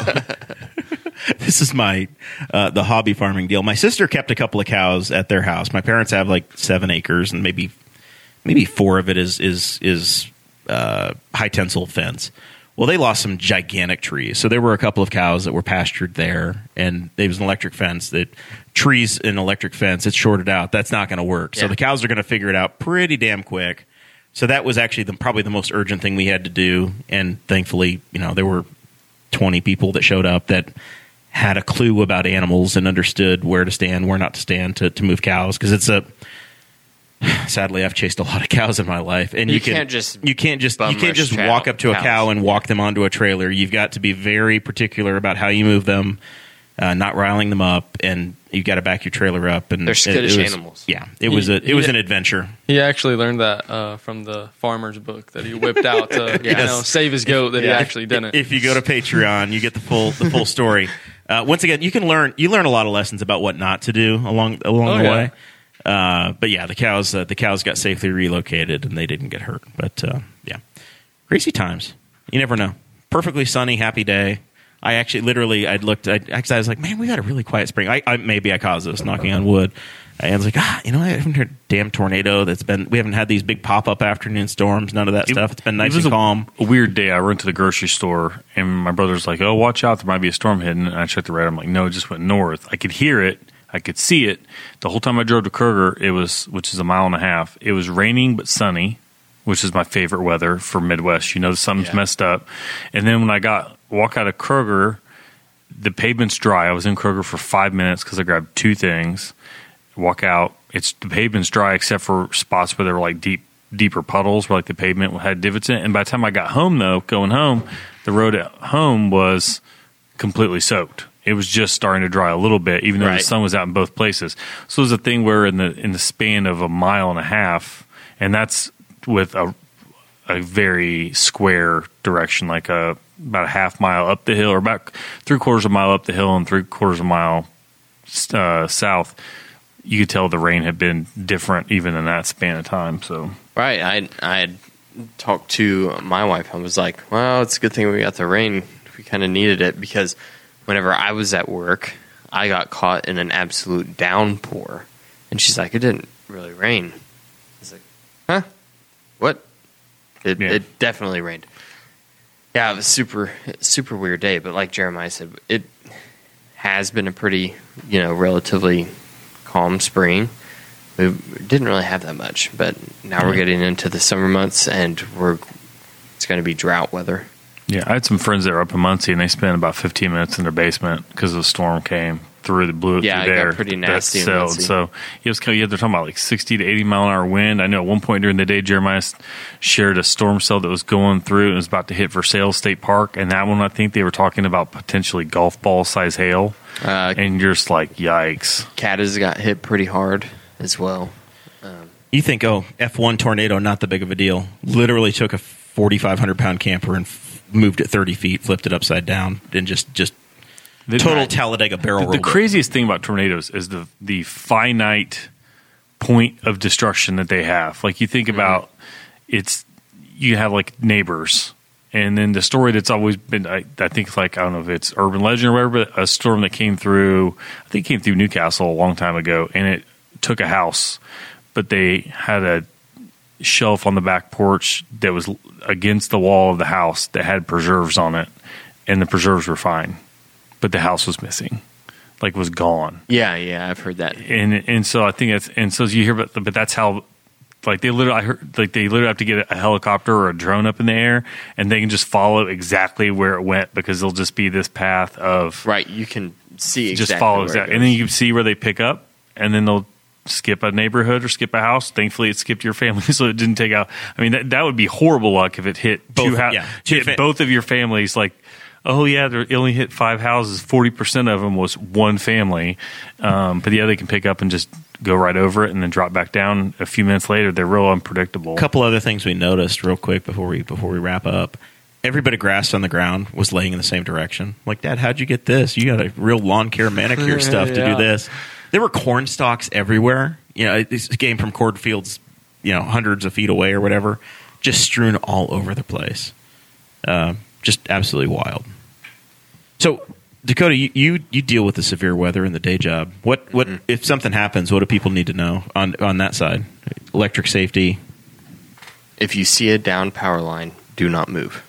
this is my uh, the hobby farming deal. My sister kept a couple of cows at their house. My parents have like seven acres, and maybe maybe four of it is is is uh, high tensile fence. Well, they lost some gigantic trees, so there were a couple of cows that were pastured there, and there was an electric fence. That trees and electric fence, it's shorted out. That's not going to work. Yeah. So the cows are going to figure it out pretty damn quick. So that was actually the, probably the most urgent thing we had to do, and thankfully, you know, there were twenty people that showed up that had a clue about animals and understood where to stand, where not to stand to, to move cows. Because it's a sadly, I've chased a lot of cows in my life, and You you, can, can't just you can't just bum you can't rush just chow- walk up to a cows. cow and walk them onto a trailer. You've got to be very particular about how you move them, uh, not riling them up, and you've got to back your trailer up. And They're it- skittish it was- animals. Yeah, it was a it was an adventure. He actually learned that uh, from the farmer's book that he whipped out to you Yes. know save his goat that he Yeah. actually didn't. If you go to Patreon, you get the full the full story. Uh, once again, you can learn you learn a lot of lessons about what not to do along along Oh, the yeah. way. Uh, but yeah, the cows uh, the cows got safely relocated and they didn't get hurt. But uh, yeah, crazy times. You never know. Perfectly sunny, happy day. I actually literally I looked. I actually I was like, man, we got a really quiet spring. I, I maybe I caused this, knocking on wood. And I was like, ah, you know, I haven't heard a damn tornado. That's been. We haven't had these big pop up afternoon storms. None of that stuff. It's been nice it was and a, calm. A weird day. I went to the grocery store, and my brother's like, "Oh, watch out! There might be a storm hitting." And I checked the radar. I'm like, "No, it just went north." I could hear it. I could see it. The whole time I drove to Kroger, it was, which is a mile and a half. It was raining but sunny, which is my favorite weather for Midwest. You know, something's Yeah. messed up. And then when I got walk out of Kroger, the pavement's dry. I was in Kroger for five minutes because I grabbed two things. Walk out. It's the pavement's dry except for spots where there were like deep, deeper puddles where like the pavement had divots in it. And by the time I got home, though, going home, the road at home was completely soaked. It was just starting to dry a little bit, even though Right. the sun was out in both places. So it was a thing where in the in the span of a mile and a half, and that's with a a very square direction, like a about a half mile up the hill, or about three quarters of a mile up the hill and three quarters of a mile uh, south. You could tell the rain had been different even in that span of time. So Right. I I had talked to my wife. I was like, well, it's a good thing we got the rain. We kind of needed it because whenever I was at work, I got caught in an absolute downpour. And she's like, it didn't really rain. I was like, huh? What? It, Yeah. it definitely rained. Yeah, it was super, super weird day. But like Jeremiah said, it has been a pretty, you know, relatively calm spring. We didn't really have that much, but now we're getting into the summer months, and we're it's going to be drought weather. yeah, I had some friends that were up in Muncie, and they spent about fifteen minutes in their basement because the storm came through the blew it Yeah, through it got there. pretty that nasty in sailed. Muncie. So it was kind of, yeah, they're talking about like sixty to eighty mile an hour wind. I know at one point during the day, Jeremiah shared a storm cell that was going through and was about to hit Versailles State Park, and that one I think they were talking about potentially golf ball size hail, Uh, and you're just like, yikes. Cat has got hit pretty hard as well. You think, oh, F one tornado, not that big of a deal. Literally took a forty-five hundred pound camper and f- moved it thirty feet, flipped it upside down, and just just The- total Talladega barrel The, rolled the it. craziest thing about tornadoes is the the finite point of destruction that they have. Like you think about, it's you have like neighbors, and then the story that's always been, I, I think like I don't know if it's urban legend or whatever, but a storm that came through, I think it came through Newcastle a long time ago, and it took a house, but they had a shelf on the back porch that was against the wall of the house that had preserves on it, and the preserves were fine, but the house was missing, like was gone. Yeah, yeah, I've heard that. And and so I think it's and so you hear, but but that's how, like they literally, I heard like they literally have to get a helicopter or a drone up in the air, and they can just follow exactly where it went because there'll just be this path of Right, you can see exactly just follow where it exactly, goes. and then you see where they pick up, and then they'll skip a neighborhood or skip a house. Thankfully, it skipped your family, so it didn't take out. I mean, that, that would be horrible luck if it hit two Both- hou- yeah, two hit fa- both of your families. Like, oh yeah, they only hit five houses. Forty percent of them was one family, um, but yeah, they can pick up and just go right over it and then drop back down a few minutes later. They're real unpredictable. A couple other things we noticed real quick before we before we wrap up. Every bit of grass on the ground was laying in the same direction. Like, Dad, how'd you get this? You got a real lawn care manicure stuff to Yeah. do this. There were corn stalks everywhere. You know, this came from cornfields, you know, hundreds of feet away or whatever, just strewn all over the place. Uh, just absolutely wild. So, Dakota, you, you you deal with the severe weather in the day job. What what Mm-hmm. if something happens? What do people need to know on on that side? Electric safety. If you see a down power line, do not move.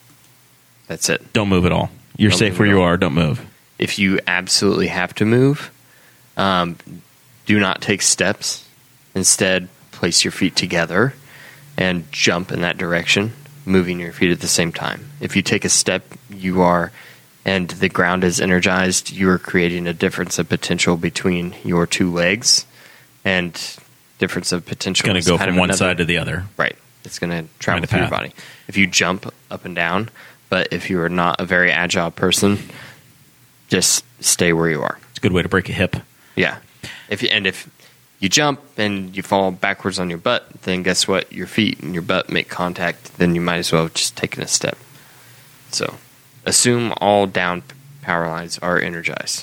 That's it. Don't move at all. You're Don't safe move where at you all. are. Don't move. If you absolutely have to move, um, do not take steps. Instead, place your feet together and jump in that direction, moving your feet at the same time. If you take a step, you are, and the ground is energized, you are creating a difference of potential between your two legs, and difference of potential. It's going is to go kind from of one another- side to the other. Right. It's going to travel Find a through your path. body. If you jump up and down, but if you are not a very agile person, just stay where you are. It's a good way to break a hip. Yeah. If you, and if you jump and you fall backwards on your butt, then guess what? Your feet and your butt make contact. Then you might as well have just taken a step. So, assume all down power lines are energized.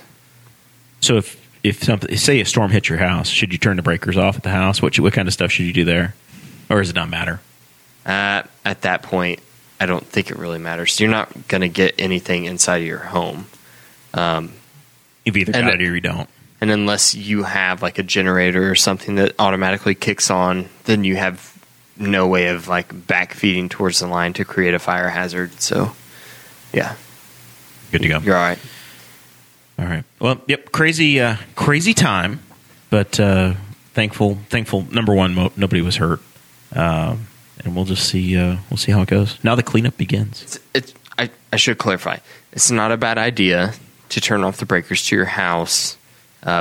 So if if something, say a storm hits your house, should you turn the breakers off at the house? What you, what kind of stuff should you do there, or does it not matter? Uh, at that point, I don't think it really matters. You're not going to get anything inside of your home. Um, You've either And got it- it or you don't. And unless you have like a generator or something that automatically kicks on, then you have no way of like backfeeding towards the line to create a fire hazard. So, yeah, Good to go. you're all right. All right. Well, yep. Crazy, uh, crazy time, but uh, thankful. Thankful. Number one, mo- nobody was hurt, um, and we'll just see. Uh, we'll see how it goes. Now the cleanup begins. It's, it's, I, I should clarify. It's not a bad idea to turn off the breakers to your house uh,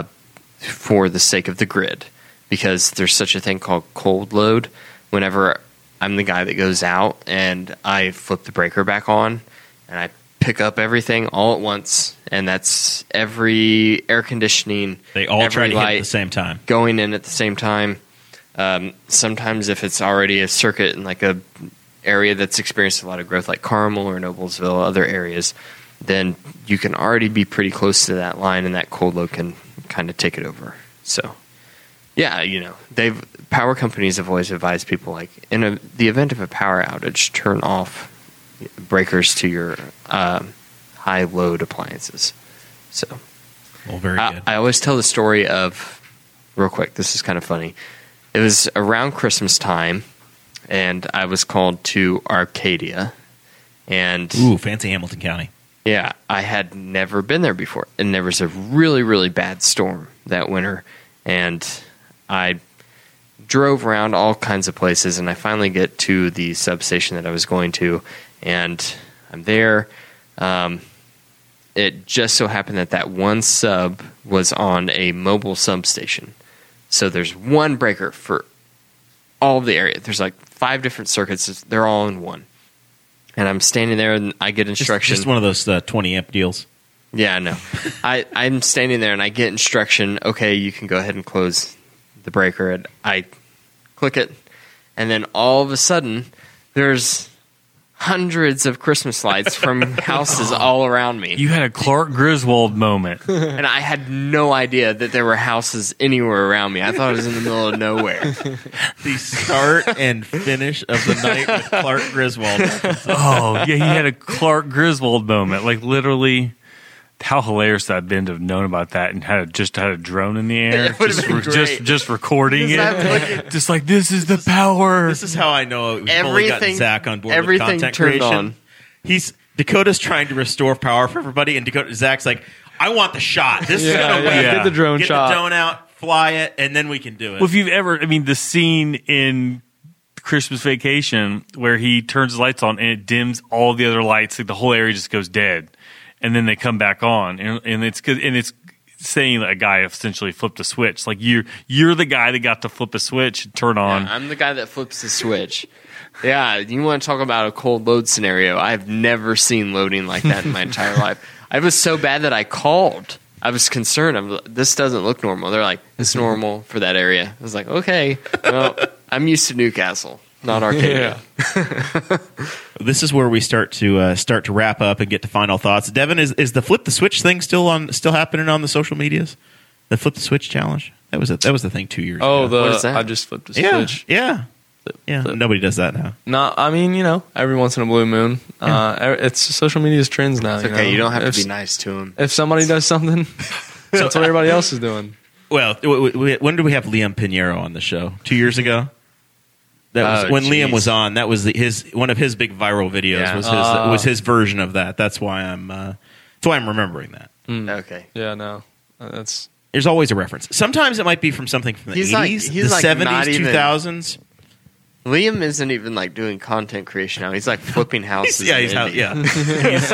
for the sake of the grid, because there's such a thing called cold load. Whenever I'm the guy that goes out and I flip the breaker back on and I pick up everything all at once, and that's every air conditioning, They all every try to hit light at the same time. going in at the same time. Um, sometimes if it's already a circuit in like a area that's experienced a lot of growth, like Carmel or Noblesville, other areas, then you can already be pretty close to that line, and that cold load can kind of take it over. So, yeah, you know, they've power companies have always advised people, like, in a, the event of a power outage, turn off breakers to your um, high load appliances. So, Well, very I, good. I always tell the story of, real quick, this is kind of funny. It was around Christmas time, and I was called to Arcadia, and Ooh, fancy Hamilton County. yeah, I had never been there before, and there was a really, really bad storm that winter, and I drove around all kinds of places, and I finally get to the substation that I was going to, and I'm there. Um, it just so happened that that one sub was on a mobile substation. So there's one breaker for all of the area. There's like five different circuits. They're all in one. And I'm standing there, and I get Just, instruction. just one of those uh, twenty amp deals. Yeah, I know. I, I'm standing there, and I get instruction, okay, you can go ahead and close the breaker. And I click it, and then all of a sudden, there's hundreds of Christmas lights from houses all around me. You had a Clark Griswold moment. And I had no idea that there were houses anywhere around me. I thought it was in the middle of nowhere. The start and finish of the night with Clark Griswold. Oh, yeah, he had a Clark Griswold moment. Like, literally, how hilarious that would have been to have known about that and had a, just had a drone in the air. It would have just, been re- great. just, just recording Just have it. looking- Just like, this is the power. This is how I know we've fully gotten Everything- Zach on board everything with content turned creation. on. He's Dakota's trying to restore power for everybody, and Dakota Zach's like, "I want the shot. This is Yeah, gonna yeah, win. get the drone Get shot. the drone out, fly it, and then we can do it." Well, if you've ever, I mean, the scene in Christmas Vacation where he turns the lights on and it dims all the other lights, like the whole area just goes dead, and then they come back on, and, and it's good, and it's saying that a guy essentially flipped a switch. Like you're you're the guy that got to flip a switch and turn on. I'm the guy that flips the switch. Yeah, you want to talk about a cold load scenario? I've never seen loading like that in my entire life. I was so bad that I called. I was concerned. I'm, this doesn't look normal. They're like, it's normal for that area. I was like, okay, well, I'm used to Newcastle, not Arcadia. Yeah. This is where we start to uh, start to wrap up and get to final thoughts. Devin, is is the flip the switch thing still on still happening on the social medias? The flip the switch challenge. That was a, that was the thing two years Oh, ago. What is the that? I just flipped a yeah, switch. yeah, yeah. flip. Nobody does that now. No, I mean, you know, every once in a blue moon. Uh, it's social media's trends now. It's you okay, know? you don't have if, to be nice to him. If somebody does something, that's what everybody else is doing. Well, w- w- when did we have Liam Pinheiro on the show? Two years ago. That was Oh, when geez. Liam was on. That was the, his one of his big viral videos. Yeah. Was his Ah. was his version of that. That's why I'm. Uh, that's why I'm remembering that. Okay. Yeah, no, Uh, that's There's always a reference. Sometimes it might be from something from the He's like- eighties, he's the like not seventies, even- two thousands. Liam isn't even like doing content creation now. He's like flipping houses. Yeah, in he's how, India. yeah. He's-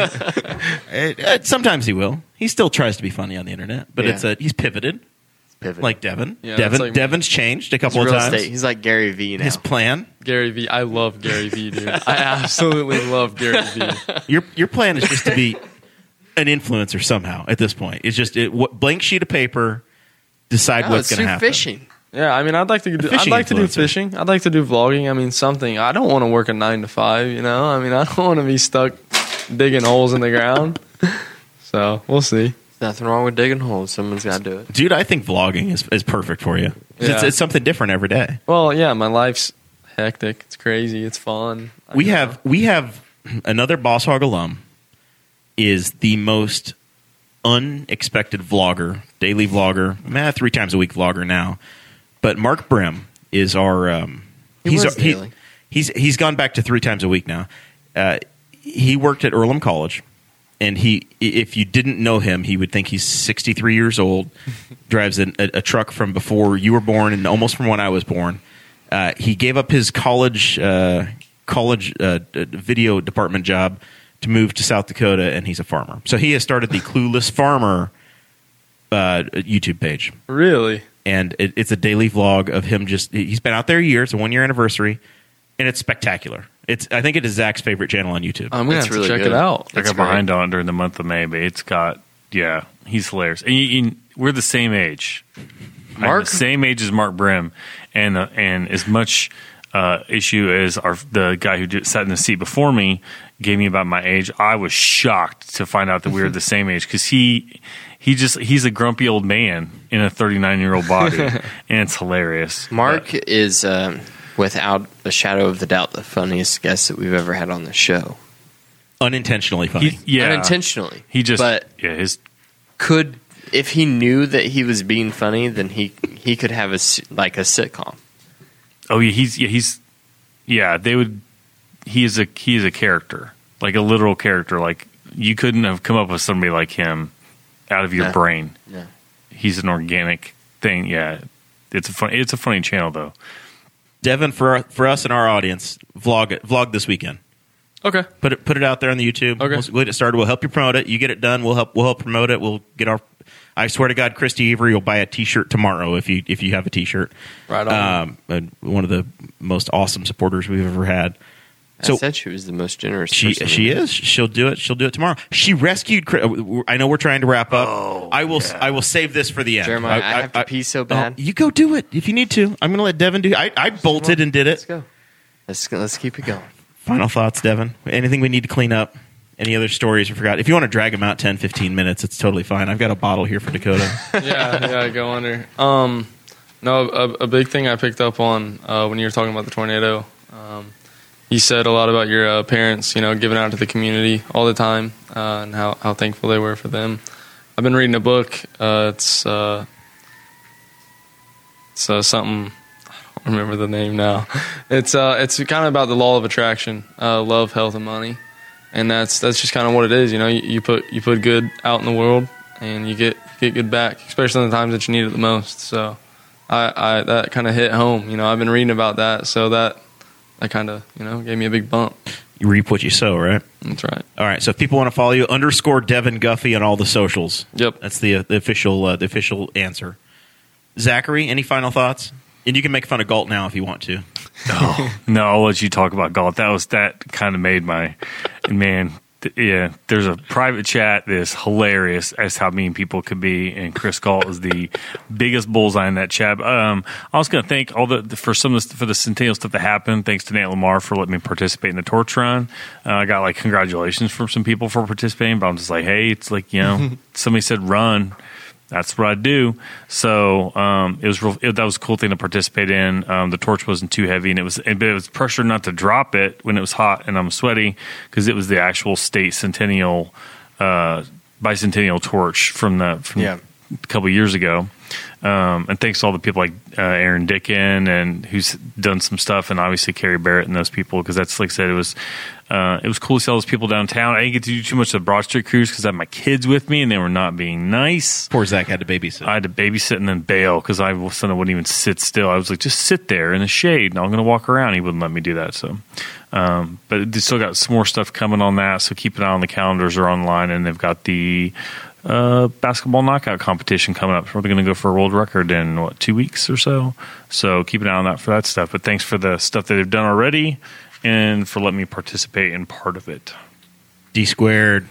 uh, uh, sometimes he will. He still tries to be funny on the internet, but Yeah. it's a he's pivoted Pivot. like Devin. Yeah, Devin that's like- Devin's changed a He's couple of real times. estate. He's like Gary Vee now. His plan. Gary Vee. I love Gary Vee, dude. I absolutely love Gary Vee. Your your plan is just to be an influencer somehow. At this point, it's just it, what, blank sheet of paper. Decide No, what's it's going to through happen. fishing. Yeah, I mean, I'd like to. Do, I'd fishing like to do influencer. fishing. I'd like to do vlogging. I mean, something. I don't want to work a nine to five. You know, I mean, I don't want to be stuck digging holes in the ground. So we'll see. Nothing wrong with digging holes. Someone's got to do it. Dude, I think vlogging is, is perfect for you. It's, Yeah. it's something different every day. Well, yeah, my life's hectic. It's crazy. It's fun. I We know. have we have another Boss Hog alum is the most unexpected vlogger, daily vlogger, eh, three times a week vlogger now. But Mark Brim is our. Um, He he's was our- he- daily. he's he's gone back to three times a week now. Uh, he worked at Earlham College, and he if you didn't know him, he would think he's sixty-three years old. Drives a, a, a truck from before you were born and almost from when I was born. Uh, he gave up his college uh, college uh, d- video department job to move to South Dakota, and he's a farmer. So he has started the Clueless Farmer uh, YouTube page, really. and it, it's a daily vlog of him. Just he's been out there a year. It's a one year anniversary, and it's spectacular. It's I think it is Zach's favorite channel on YouTube. I'm gonna It's have really to check good. it out. I It's got great. behind on it during the month of May, but it's got yeah, he's hilarious. And you, you, we're the same age. I'm Mark? the same age as Mark Brim, and uh, and as much uh, issue as our the guy who did, sat in the seat before me gave me about my age. I was shocked to find out that we were the same age because he he just he's a grumpy old man in a thirty-nine year old body, and it's hilarious. Mark But- is, um, without a shadow of the doubt, the funniest guest that we've ever had on the show. Unintentionally funny. he, yeah, Unintentionally. He just But yeah his could, if he knew that he was being funny, then he he could have a s- like a sitcom. Oh yeah, he's yeah he's yeah they would he is a he is a character like a literal character like you couldn't have come up with somebody like him out of your Yeah. brain. Yeah. He's an organic thing. Yeah, it's a fun it's a funny channel though. Devin, for for us and our audience, vlog it. Vlog this weekend. Okay. Put it put it out there on the YouTube. Okay. We'll, we'll get it started. We'll help you promote it. You get it done. We'll help. We'll help promote it. We'll get our. I swear to God, Christy Avery will buy a T-shirt tomorrow if you if you have a T-shirt. Right on. Um, and one of the most awesome supporters we've ever had. I So said she was the most generous. she person she we know. is. She'll do it. She'll do it tomorrow. She rescued. Chri- I know we're trying to wrap up. Oh, I will. I will save this for the end. Jeremiah, I, have to pee so bad. Oh, you go do it if you need to. I'm going to let Devin do. I, I bolted and did Let's it. go. Let's go. Let's keep it going. Final thoughts, Devin? Anything we need to clean up? Any other stories we forgot? If you want to drag them out ten, fifteen minutes, it's totally fine. I've got a bottle here for Dakota. yeah, yeah, go under. Um, no, a, a big thing I picked up on uh, when you were talking about the tornado. Um, you said a lot about your uh, parents, you know, giving out to the community all the time, uh, and how, how thankful they were for them. I've been reading a book. Uh, it's uh, it's uh, something. I don't remember the name now. It's uh, it's kind of about the law of attraction, uh, love, health, and money, and that's that's just kind of what it is. You know, you, you put you put good out in the world, and you get get good back, especially in the times that you need it the most. So, I, I that kind of hit home. You know, I've been reading about that, so that that kind of you know gave me a big bump. You reap what you sow, right? That's right. All right. So if people want to follow you, underscore Devin Guffey on all the socials. Yep. That's the uh, the official uh, the official answer. Zachary, any final thoughts? And you can make fun of Galt now if you want to. Oh, no, I'll let you talk about Galt. That was that kind of made my man. Th- yeah, there's a private chat that is hilarious as how mean people could be, and Chris Galt is the biggest bullseye in that chat. Um, I was going to thank all the for some of the, for the Centennial stuff that happened. Thanks to Nate Lamar for letting me participate in the torch run. Uh, I got like congratulations from some people for participating, but I'm just like, hey, it's like, you know, somebody said run. That's what I do. So um, it was real, it, that was a cool thing to participate in. Um, the torch wasn't too heavy, and it was it was pressure not to drop it when it was hot and I'm sweaty because it was the actual state centennial uh, bicentennial torch from the from Yeah. a couple of years ago. Um, and thanks to all the people like uh, Aaron Dickin and who's done some stuff, and obviously Carrie Barrett and those people, because that's like I said, it was uh, it was cool to see all those people downtown. I didn't get to do too much of the Broad Street cruise because I had my kids with me and they were not being nice. Poor Zach had to babysit. I had to babysit and then bail because I was- I wouldn't even sit still. I was like, just sit there in the shade and I'm going to walk around. He wouldn't let me do that. So, um, but they still got some more stuff coming on that. So keep an eye on the calendars or online, and they've got the uh, basketball knockout competition coming up. So they're going to go for a world record in what, two weeks or so. So keep an eye on that for that stuff. But thanks for the stuff that they've done already and for letting me participate in part of it. D squared.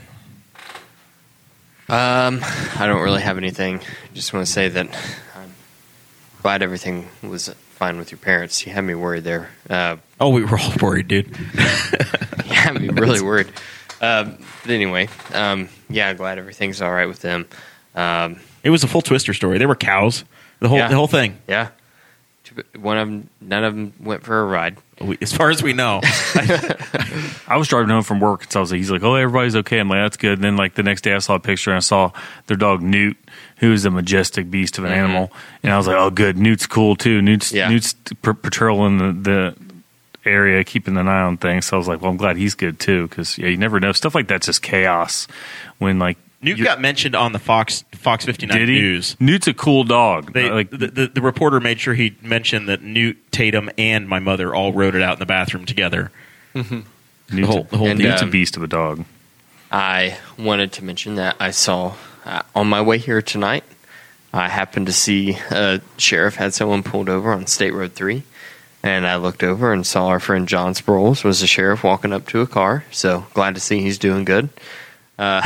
Um, I don't really have anything. Just want to say that I'm glad everything was fine with your parents. You had me worried there. Uh, Oh, we were all worried, dude. you had me really worried. Um, but anyway, um, yeah, glad everything's all right with them. Um, It was a full Twister story. They were cows. The whole Yeah. the whole thing. yeah, one of them, none of them went for a ride. We, as far as we know. I was driving home from work, and so I was like, he's like, oh, everybody's okay. I'm like, that's good. And then, like, the next day I saw a picture, and I saw their dog, Newt, who is a majestic beast of an Mm-hmm. animal. And I was like, oh, good. Newt's cool, too. Newt's, Yeah. Newt's p- patrolling the, the area, keeping an eye on things. So I was like, well, I'm glad he's good, too, because, yeah, you never know. Stuff like that's just chaos when, like, Newt you- got mentioned on the Fox Fox fifty-nine did he? News. Newt's a cool dog. They, like, the, the, the reporter made sure he mentioned that Newt, Tatum, and my mother all wrote it out in the bathroom together. Newt's, the whole- the whole a, deal. Newt's a um, beast of a dog. I wanted to mention that I saw uh, on my way here tonight, I happened to see a sheriff had someone pulled over on State Road three, and I looked over and saw our friend John Sproles was the sheriff walking up to a car, so glad to see he's doing good. Uh,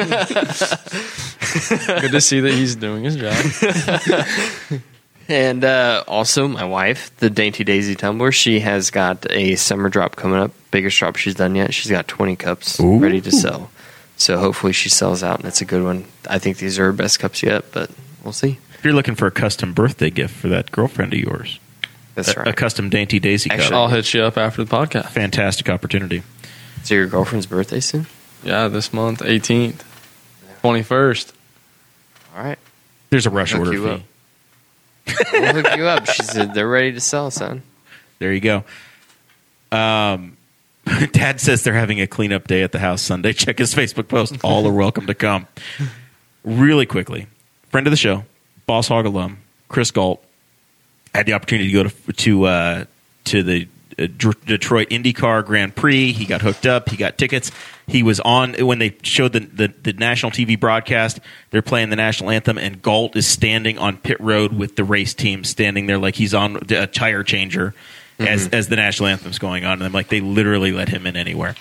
Good to see that he's doing his job. and uh, also my wife, the Dainty Daisy Tumbler, she has got a summer drop coming up, biggest drop she's done yet. She's got twenty cups Ooh. ready to sell. So hopefully she sells out, and it's a good one. I think these are her best cups yet, but we'll see. If you're looking for a custom birthday gift for that girlfriend of yours, That's a, right. a custom Dainty Daisy Actually- cup, I'll hit you up after the podcast. fantastic opportunity. So your girlfriend's birthday soon? Yeah, this month, eighteenth, twenty-first. All right. There's a rush Hook order you fee. up. We'll hook you up. She said they're ready to sell, son. There you go. Um, Dad says they're having a cleanup day at the house Sunday. Check his Facebook post. All are welcome to come. Really quickly, friend of the show, Boss Hog alum, Chris Galt, had the opportunity to go to to uh, to the uh, Dr- Detroit IndyCar Grand Prix. He got hooked up. He got tickets. He was on when they showed the, the, the national T V broadcast. They're playing the national anthem, and Galt is standing on pit road with the race team, standing there like he's on a tire changer as as the national anthem's going on. And I'm like, they literally let him in anywhere.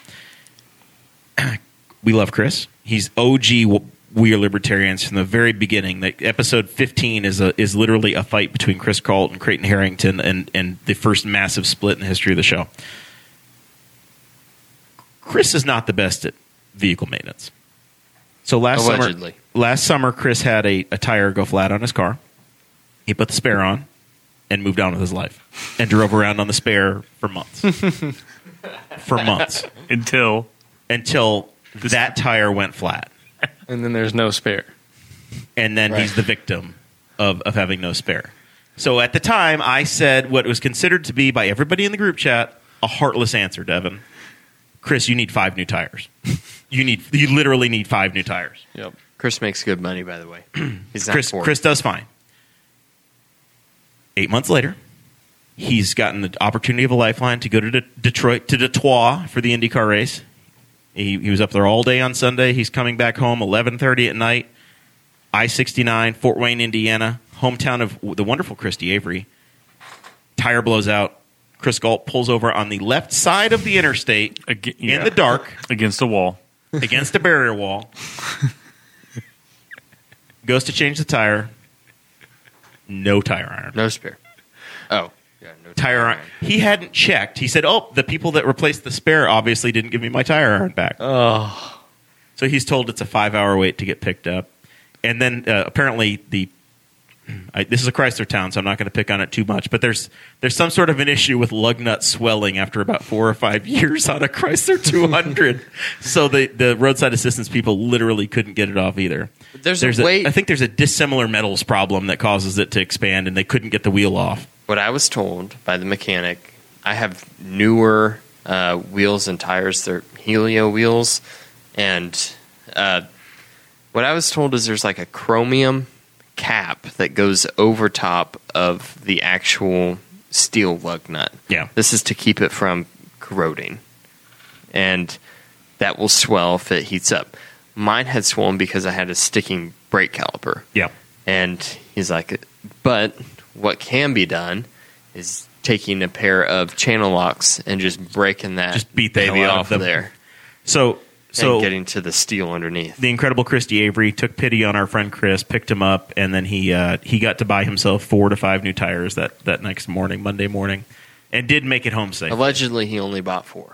We love Chris. He's O G. We Are Libertarians from the very beginning. Like, episode fifteen is a is literally a fight between Chris Galt and Creighton Harrington, and and the first massive split in the history of the show. Chris is not the best at vehicle maintenance. So last Allegedly. summer, last summer, Chris had a, a tire go flat on his car. He put the spare on and moved on with his life, and drove around on the spare for months. for months Until until that tire went flat. And then there's no spare. And then Right. he's the victim of, of having no spare. So at the time, I said what was considered to be by everybody in the group chat a heartless answer, Devin. Chris, you need five new tires. You need you literally need five new tires. Yep. Chris makes good money, by the way. He's not Chris poor. Chris does fine. Eight months later, he's gotten the opportunity of a lifeline to go to De- Detroit to Detroit for the IndyCar race. He, he was up there all day on Sunday. He's coming back home eleven thirty at night. I sixty-nine, Fort Wayne, Indiana, hometown of the wonderful Christy Avery. tire blows out. Chris Galt pulls over on the left side of the interstate Ag- yeah. in the dark against a wall. against a barrier wall. Goes to change the tire. No tire iron. No spare. Oh. Yeah, no Tire iron. He hadn't checked. He said, oh, the people that replaced the spare obviously didn't give me my tire iron back. Oh. So he's told it's a five-hour wait to get picked up. And then uh, apparently the I, this is a Chrysler town, so I'm not going to pick on it too much. But there's there's some sort of an issue with lug nut swelling after about four or five years on a Chrysler two hundred. So the, the roadside assistance people literally couldn't get it off either. There's, There's a a, way. I think there's a dissimilar metals problem that causes it to expand, and they couldn't get the wheel off. What I was told by the mechanic, I have newer uh, wheels and tires. They're Helio wheels, and uh, what I was told is there's like a chromium cap that goes over top of the actual steel lug nut. Yeah. This is to keep it from corroding, and that will swell if it heats up. Mine had swollen because I had a sticking brake caliper. Yeah. And he's like, but what can be done is taking a pair of channel locks and just breaking that Just beat the baby hell out off of them. there So so and getting to the steel underneath. the incredible Christy Avery took pity on our friend Chris, picked him up, and then he uh, he got to buy himself four to five new tires that, that next morning, Monday morning, and did make it home safe. Allegedly, he only bought four.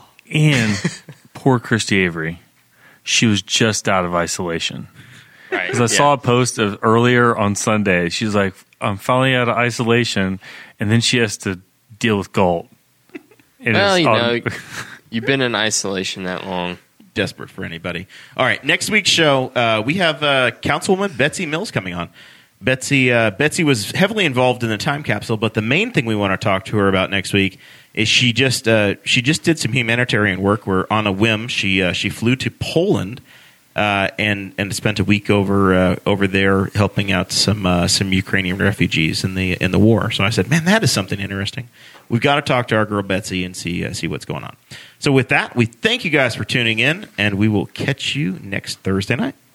And poor Christy Avery, she was just out of isolation. Right. Because I saw a post of earlier on Sunday. She's like, I'm finally out of isolation, and then she has to deal with Galt. And Well, it's you on- know, you've been in isolation that long. Desperate for anybody. All right, next week's show, uh, we have uh, Councilwoman Betsy Mills coming on. Betsy uh, Betsy was heavily involved in the time capsule, but the main thing we want to talk to her about next week is she just uh, she just did some humanitarian work where on a whim she uh, she flew to Poland uh, and and spent a week over uh, over there helping out some uh, some Ukrainian refugees in the in the war. So I said, man, that is something interesting. We've got to talk to our girl Betsy and see uh, see what's going on. So with that, we thank you guys for tuning in, and we will catch you next Thursday night.